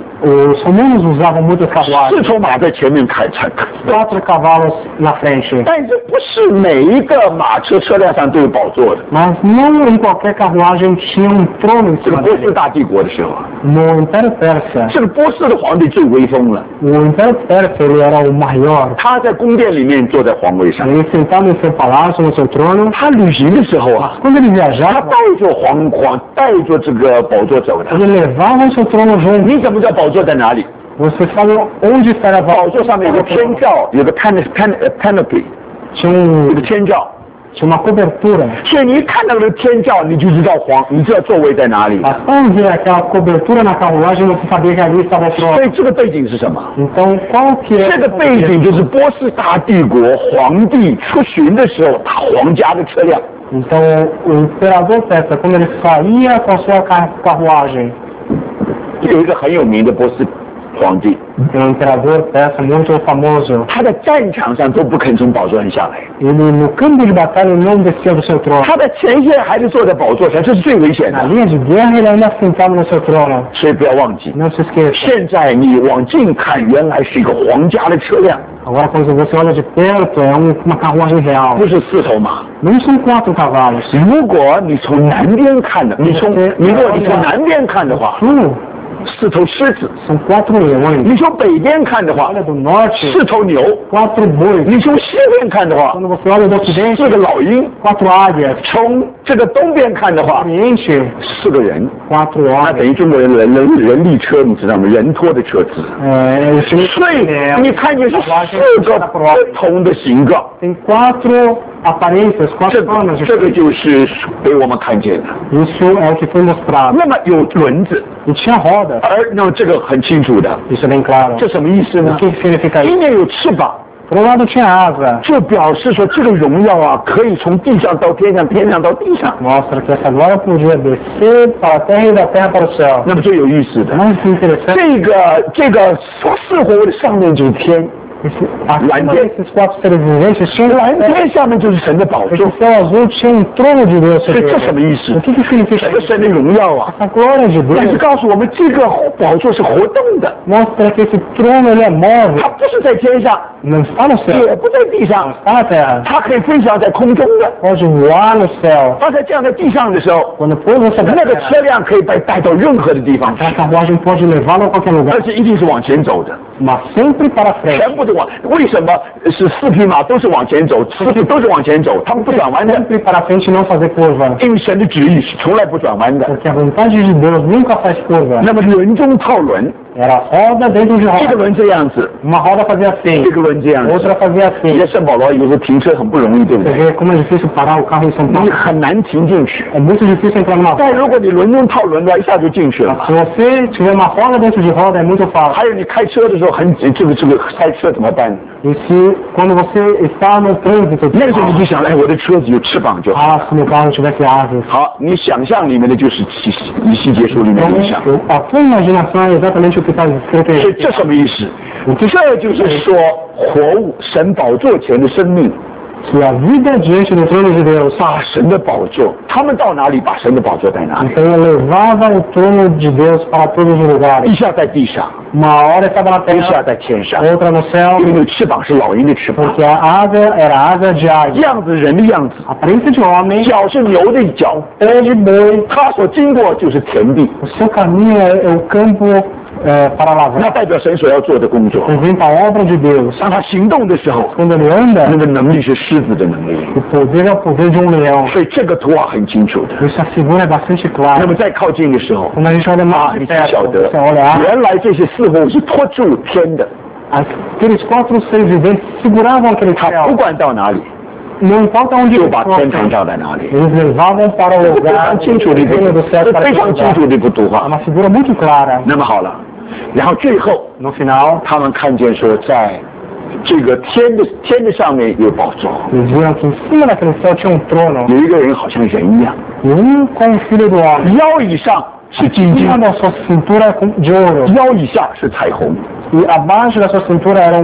Os romanos usavam muitas 四 carruagens. 头马在前面开开开。 Quatro cavalos na frente. 但是不是每一个马车车辆上都有宝座的。 Mas não em qualquer carruagem tinha um trono em 这个 cima 波斯 dele. 大帝国的时候啊， No Império Persa, 这个波斯的皇帝最威风了， o Império Persa ele era o maior. 他在宫殿里面坐在皇位上。 Ele sentado em seu palácio, no seu trono. 他旅行的时候啊， Quando ele 他 viajava, 带着皇皇带着这个宝座走的。 ele levava o seu trono junto. 你怎么知道宝座在哪里？ Você sabe onde está a 宝座上面有个天罩，有个 pan pan canopy， Tinha 有 um, 个天罩。 tinha uma cobertura. 所以你一看到那个天罩，你就知道皇，你知道座位在哪里。 Bastava ver aquela cobertura na carruagem, você sabia que ali estava o 所 trono. 以这个背景是什么？ Então, qual que é... 这个背景就是波斯大帝国皇帝出巡的时候，他皇家的车辆。 Então, o imperador Persa, quando ele saía com a sua car- carruagem, 有一个很有名的波斯皇帝， tem um imperador Persa muito famoso, 他在战场上都不肯从宝座上下来， ele no campo de batalha não descia do seu trono. 他在前线还是坐在宝座上，这是最危险 Na 的。 linha de guerra, ele ainda sentado no seu trono. 所以不要忘记， Não se esqueça. 现在你往近看，原来是一个皇家的车辆， Agora, quando você olha de perto, é um- uma carruagem real. 不是四头马。 Não são quatro cavalos. 如果你从南边看的，你从如果你从南边看的话， Sul, 四头狮子； são quatro leões. 你从北边看的话， Olha do norte, 四头牛； quatro bois. 你从西边看的话， Quando você olha do ocidente, 四个老鹰； quatro águias. 从这个东边看的话， Oriente, 四个人。 quatro 那 homens. 等于中国人人人人力车，你知道吗？人拖的车子。 É, o time 所以你看见是四个不同的形状， tem quatro aparências, 这 quatro formas 这个 diferentes. 就是被我们看见的。 Isso é o que foi mostrado. 那么有轮子， E tinha rodas. 而那么这个很清楚的， Isso é bem claro. 这什么意思 O 呢？ que significa 因 isso? 为有翅膀， Por um lado tinha asa. 就表示说这个荣耀啊，可以从地上到天上，天上到地上。 Mostra que essa glória podia descer para a terra e da terra para o céu. 那么最有意思的， Mais interessante, 这个这个似乎上面就是天， esse, acima Lanterna. desses quatro seres viventes tinha um 蓝 céu. 天下面就是神的宝座 Esse。céu azul tinha um trono de Deus 所 sobre 以这什 ele. 么意思 O？que, que significa 这个 isso? 神的荣耀啊， A glória de 但是 Deus 告诉我们，这个宝座是活动的， mostra que esse trono ele é 它 móvel, 不是在天上， não está no céu, 也不在地上， está na terra. 它可以飞翔在空中的。 Pode voar no céu. 它在降在地上的时候， Quando pôs você 那 na 个 terra, 车辆可以被带到任何的地方去 a，carruagem pode levá-lo a qualquer 而 lugar, 且一定是往前走的， mas sempre para frente. 全部都往。为什么是四匹马都是往前走，四匹都是往前走，他们不转弯的？ Sempre para frente e não fazer curva. 因为神的旨意是从来不转弯的。 Porque a vontade de Deus nunca faz curva. 那么轮中套轮， Era roda dentro de 这个 roda. 轮这样子， Uma roda fazia 这 assim, 个轮这样子。 outra fazia 你 assim. 在圣保罗有时候停车很不容易，对不 Você 对？ vê como é difícil parar o carro em São 你 Paulo. 很难停进去。 É muito difícil entrar numa 但 roda. 如果你轮中套轮的话，一下就进去了。 Se você tiver uma roda dentro de roda, é muito fácil. 还有你开车的时候很挤，这个这个开车怎么办？ E se quando você está no trânsito, 那个时候你就想，哎，我的车子有翅膀就好。 ah, se meu carro tivesse asas. 好，你想象里面的就是以西以西结书里面的意象。 Então, a tua imaginação é exatamente o que está escrito 所以 aí. 这什么意思？这就是说活物神宝座前的生命 Que a vida diante do trono de Deus. 啊，神的宝座，他们到哪里把神的宝座在哪里？ Então ele levava o trono de Deus para todos os 一 lugares. 下在地上， Uma hora estava na 一下 terra, 在天上， outra no céu, 因为那翅膀是老鹰的翅膀， porque a asa era a asa de águia. 样子人的样子， Aparência de homem, 脚是牛的脚， pé de boi. 他所经过就是田地， O seu caminho é, é o campo é, para 那 lavrar. 代表神所要做的工作。 Representa a obra de Deus. 当他行动的时候， Quando ele 那 anda, 个能力是狮子的能力， o poder é o poder de um leão. 所以这个图画很清楚的。 Isso a figura é bastante 那 clara. 么再靠近的时候， Quando a gente olha 啊， mais 你 de 才晓 perto, 得 você olha, 原来这些似乎是托住天的， aqueles quatro seres viventes seguravam aquele 他不 céu. 管到哪里， Não importa onde 就 eles 把天堂 fossem, 照在哪里。 eles levavam para o 非 lugar 常 do 清楚的一 reino 幅， do céu 这 para 非 aquele 常清 lugar. 楚的一幅图 É 画。 uma figura muito clara. 那么好了，然后最后 No final, 他们看见说，在这个天的天的上面有宝座， eles viram que em cima daquele céu tinha um trono 有一个人好像人一样， e um com o filho do homem. 腰以上是金 Em 金 cima，da sua cintura com- de ouro 腰以下是彩虹。 e abaixo da sua cintura era um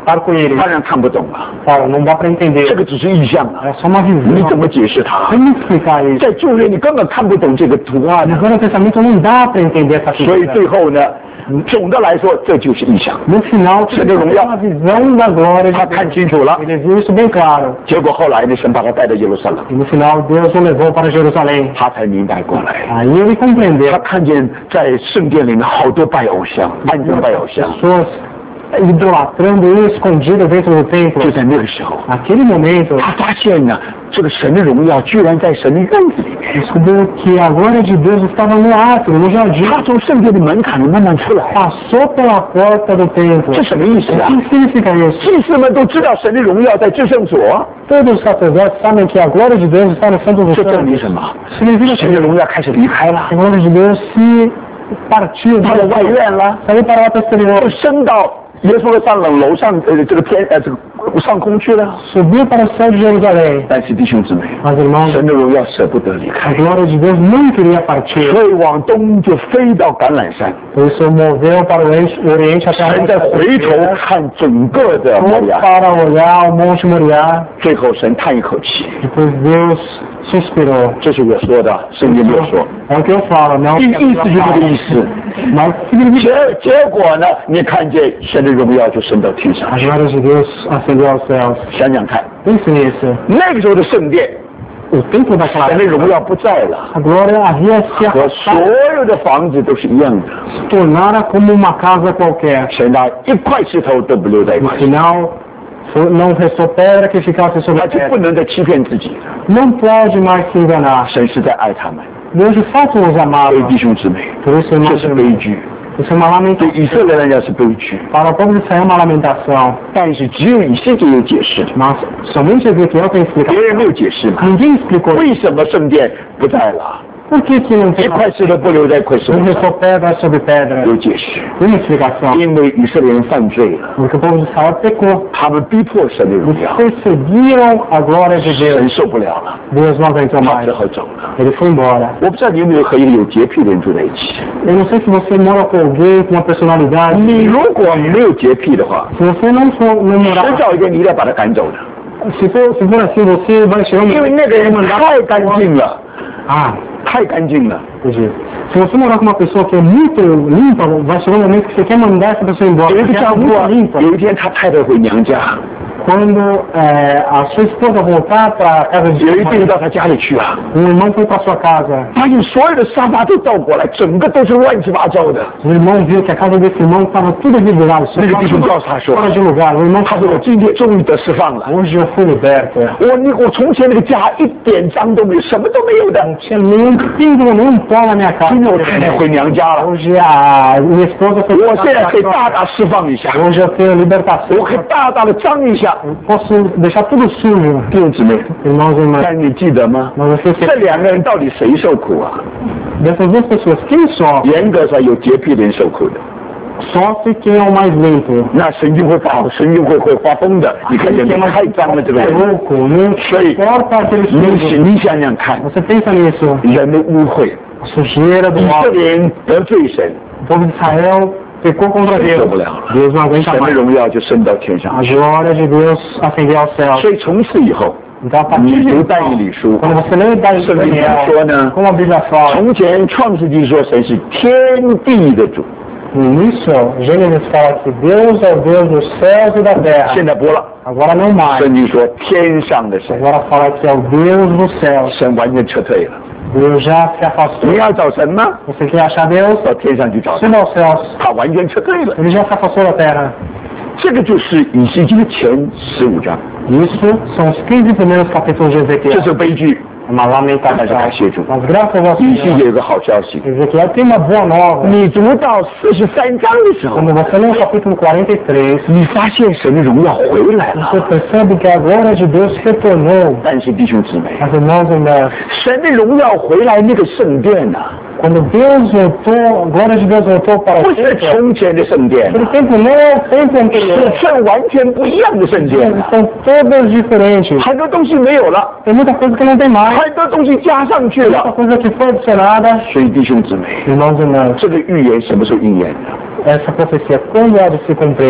com arco-íris. 当然看不懂啊， Fala, não dá para 这 entender. 个只是意象啊， É só uma 你怎 visão. 么解释它？ Como explicar isso? 在旧约你根本看不懂这个图案 No 啊， Velho Testamento não dá para entender essa 所以 figura. 最后呢，总的来说这就是意象。 No final, Você ele não tem ia- uma visão da glória 他 de 看 Deus. 清楚了， Ele viu isso bem claro. 结果后来呢，神把他带到耶路撒冷， E no final, Deus o levou para Jerusalém. 他才明白过来。 Aí ele 他 compreendeu. 看见在圣殿里面好多拜偶像，暗中拜偶像， Pessoas idolatrando e escondidas dentro do templo. 就在那个时候， Naquele momento, 他发现呢，这个神的荣耀居然在神的院子里面。 descobriu que a glória de Deus estava no átrio, no jardim. 他从圣殿的门槛里慢慢出来， Passou pela porta do templo. 这什么意思 O 啊？ que significa isso? 祭司们都知道神的荣耀在至圣所， Todos os sacerdotes sabem que a glória de Deus está no Santo dos 这证明 Santos. 什么？ Significa 神的 que 荣耀开始离开了 a，glória de Deus se partiu 他的外院了， saiu para o exterior, 就升到耶稣的上冷楼上，呃，这个天，呃，这个上空去了。 subiu para o céu de Jerusalém. 但是弟兄姊妹， Mas irmãos, 神的荣耀舍不得离 a 开， glória de Deus não queria partir. 所以往东就飞到橄榄山。 Por isso moveu para o oriente, o oriente até a 神再回头看整个的摩 Monte 亚， para olhar o Monte Moriá. 最后神叹一口气， Depois Deus suspirou. 这是我说的，圣经没有说。 É o que eu falo, não 意 o que 意 a 思 Bíblia 就是这个 fala. 意思。 Mas significa 结结果呢，你看见神的荣耀就升到天上 a 去。 glória de Deus ascendeu aos céus. 想想看， Pense nisso. 那个时候的圣殿， O templo daquela 神的 época, 荣耀不在了， a glória havia se 和所 afastado, 有的房子都是一样的。 se tornara como uma casa qualquer. 神他一块石头都不留在一 No 块， final, foi- não restou pedra que ficasse sobre 他 a 就不 terra. 能再欺骗自己了。 Não pode mais se enganar. 神是在爱他们， Deus de fato os 所以 amava. 弟兄姊妹， Por isso, 这 irmãos, 是悲剧， isso é uma 对以 lamentação. 色列人讲是悲剧， Para o povo de Israel é uma lamentação. 但是只有以西结有解释， Mas somente Ezequiel tem 别 explicação. 人没有解释嘛。 Ninguém explicou 为什么圣殿不在了？ por que, que não 一 tem 块石头不留在一块石 não 头上， restou pedra sobre pedra. 有解释， Tem explicação. 因为以色列人犯罪了， Porque o povo de Israel pecou. 他们逼迫神的荣 Eles 耀， perseguiram a glória de 神 Deus. 受不了了， Deus não aguentou 他 mais. 只好走了。 Ele foi embora. 我不知道你有没有和一个有洁癖的人住在一起。 Eu não sei se você mora com alguém com uma personalidade. 你如果没有洁癖的话， Se você não for não 迟 morar, 早一天你一定要把他赶走的， se for, se for assim, você vai chegar um 因为那个人太干净了， Ah, 太干净了。 entendi. Se você morar com uma pessoa que é muito limpa, vai chegar um momento que você quer mandar essa pessoa embora. 有一 Porque 个 ela 丈 é 夫 muito 啊， limpa. 有一天他太太回娘家， Quando é, a sua esposa voltar para a casa de 有一 seu 天 marido, 到他家里去啊， um irmão foi para sua casa. 发现所有的沙发都倒过来，整个都是乱七八糟的。 O irmão viu que a casa desse irmão estava tudo revirado, 那个弟兄告诉他说 fora de lugar. O irmão 他说我 falou: 今天终于得释放了， Hoje eu fui liberto. 我你我从前那个家一点脏都没有，什么都没有的。 Não tinha nenhum pingo, nenhum pó na minha casa. 今天我太太回娘家了， Hoje a minha esposa foi 我现在可以大大释放一下， Hoje eu tenho libertação. 我可以大大的脏一下。 Eu posso deixar tudo sujo. 弟兄姊妹， Irmãos e irmãs, 但你记得吗？ mas você 这两个人到底谁受苦啊？ dessas duas pessoas, quem sofre? 严格说，有洁癖的人受苦的。 Sofre quem é o mais limpo. 那神经会发神经会会发疯的。你看见没？太脏了，这个 É 人。 louco, não Sei. importa aquele 你 sujo. 你想想看， Você pensa nisso. 人的污秽， A sujeira do 以色 mal. 列人得罪神， O povo de Israel pecou contra 受 Deus. 不了了， Deus não aguenta 神的 mais. 荣耀就升到天上 A 去。 glória de Deus ascendeu ao céu. 所以从此以后， Então, a partir 你 de 读 então, 但以理书， quando você lê Daniel, 圣经说呢， como a Bíblia fala, 从前创世纪说神是天地的主， no início, Gênesis fala que Deus é o Deus dos céus e da 现 terra. 在播了， Agora não mais. 圣经说天上的神， Agora fala que é o Deus dos céus. 神完全撤退了。 Deus já se afastou. 你要找神吗？ Você quer achar Deus? 到天上去找他， Suba aos céus. 他完全撤退了。 Ele já se afastou da terra. 这个就是以西结的前十五章， Isso são os quinze primeiros capítulos de 这 Ezequiel. 是悲剧。 É uma lamentação. Mas graças ao 以西结 Senhor, 有个好消息， Ezequiel tem uma boa nova. 你读到四十三章的时候， Quando você lê o capítulo quarenta e três, 你发现神的荣耀回来 você 了。 percebe que a glória de Deus retornou. 但是弟兄姊妹， Mas irmãos e irmãs, 神的荣耀回来那个圣殿啊， quando Deus voltou, a glória de Deus voltou para 不 o 是 templo, 从前的圣殿， aquele templo não é o templo 尺 anterior. 寸完全不一样的圣殿啊， São todas diferentes. 很多东西没有了， Tem muita coisa que não tem mais. 很多东西加上去 Muita 了。 coisa que foi adicionada. 所以弟兄姊妹， Irmãos e irmãs, 这个预言什么时候应验的？ essa profecia, quando há de se cumprir?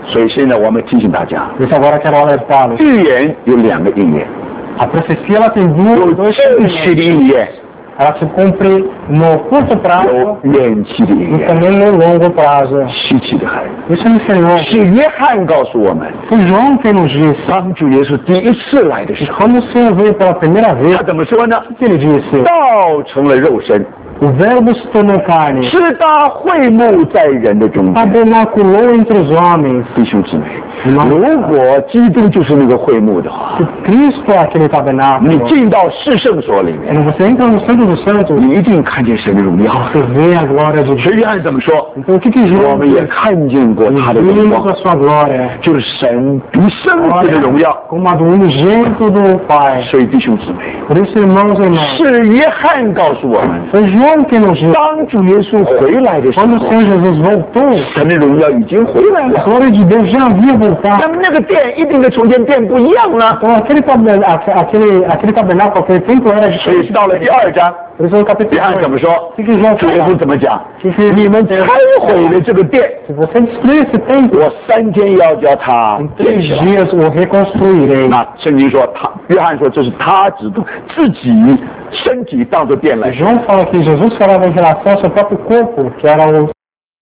所以现在我们提醒大家， Por isso agora quero alertá-los. 预言有两个应验， A profecia ela tem 有 duas, dois 正期 cumprimentos. 的应验， Ela se cumpre no curto 有 prazo 远期的应 e 验， também no longo prazo. 稀奇的很。 Isso é Senhor. 是约翰告诉我们， Foi João quem nos disse. 当主耶稣第一次来的 E 时候， quando o Senhor veio pela primeira vez, 他怎么说呢？ o que ele disse? 道成了肉身， O verbo se tornou carne, 是他会幕在人的中间。 tabernaculou entre os homens. 弟兄姊妹， Irmão, 如果基督就是那个会幕的话， se Cristo é aquele 你 tabernáculo, 进到至圣所里面， quando você entra no Santo dos Santos, 你一定看见神的荣耀。 você vê a glória de 所 Deus. 以约翰怎么说？ Então o que que 我 João 们也 diz? 看见过他的荣 Vimos 光， a sua glória, 就是神独生子的荣耀。 como a do unigênito do Pai. 所以弟兄姊妹， Por isso, irmãos e irmãs, 是约翰告诉我们， foi João quem nos disse. 当主耶稣回来的时 Quando o 候， Senhor Jesus voltou, 神的荣耀已经回来 a 了。 glória de Deus já havia 那 voltado. 么那个殿一定跟从前殿不一样呢？ Então aquele tabernáculo, aquele, aquele tabernáculo, aquele templo era 所以 diferente. 到了第二章， Por isso no capítulo 约翰怎么 dois, 说？ o que que João 主耶稣 fala? 怎么讲？ Que 你们拆毁了这个殿， se você destruir esse templo, 我三天要叫它 em 建 três 起来。 dias eu reconstruirei. 那圣经说他，约翰说这是他指自己身体当作殿来。 João fala que Jesus falava em relação ao seu próprio corpo, que era o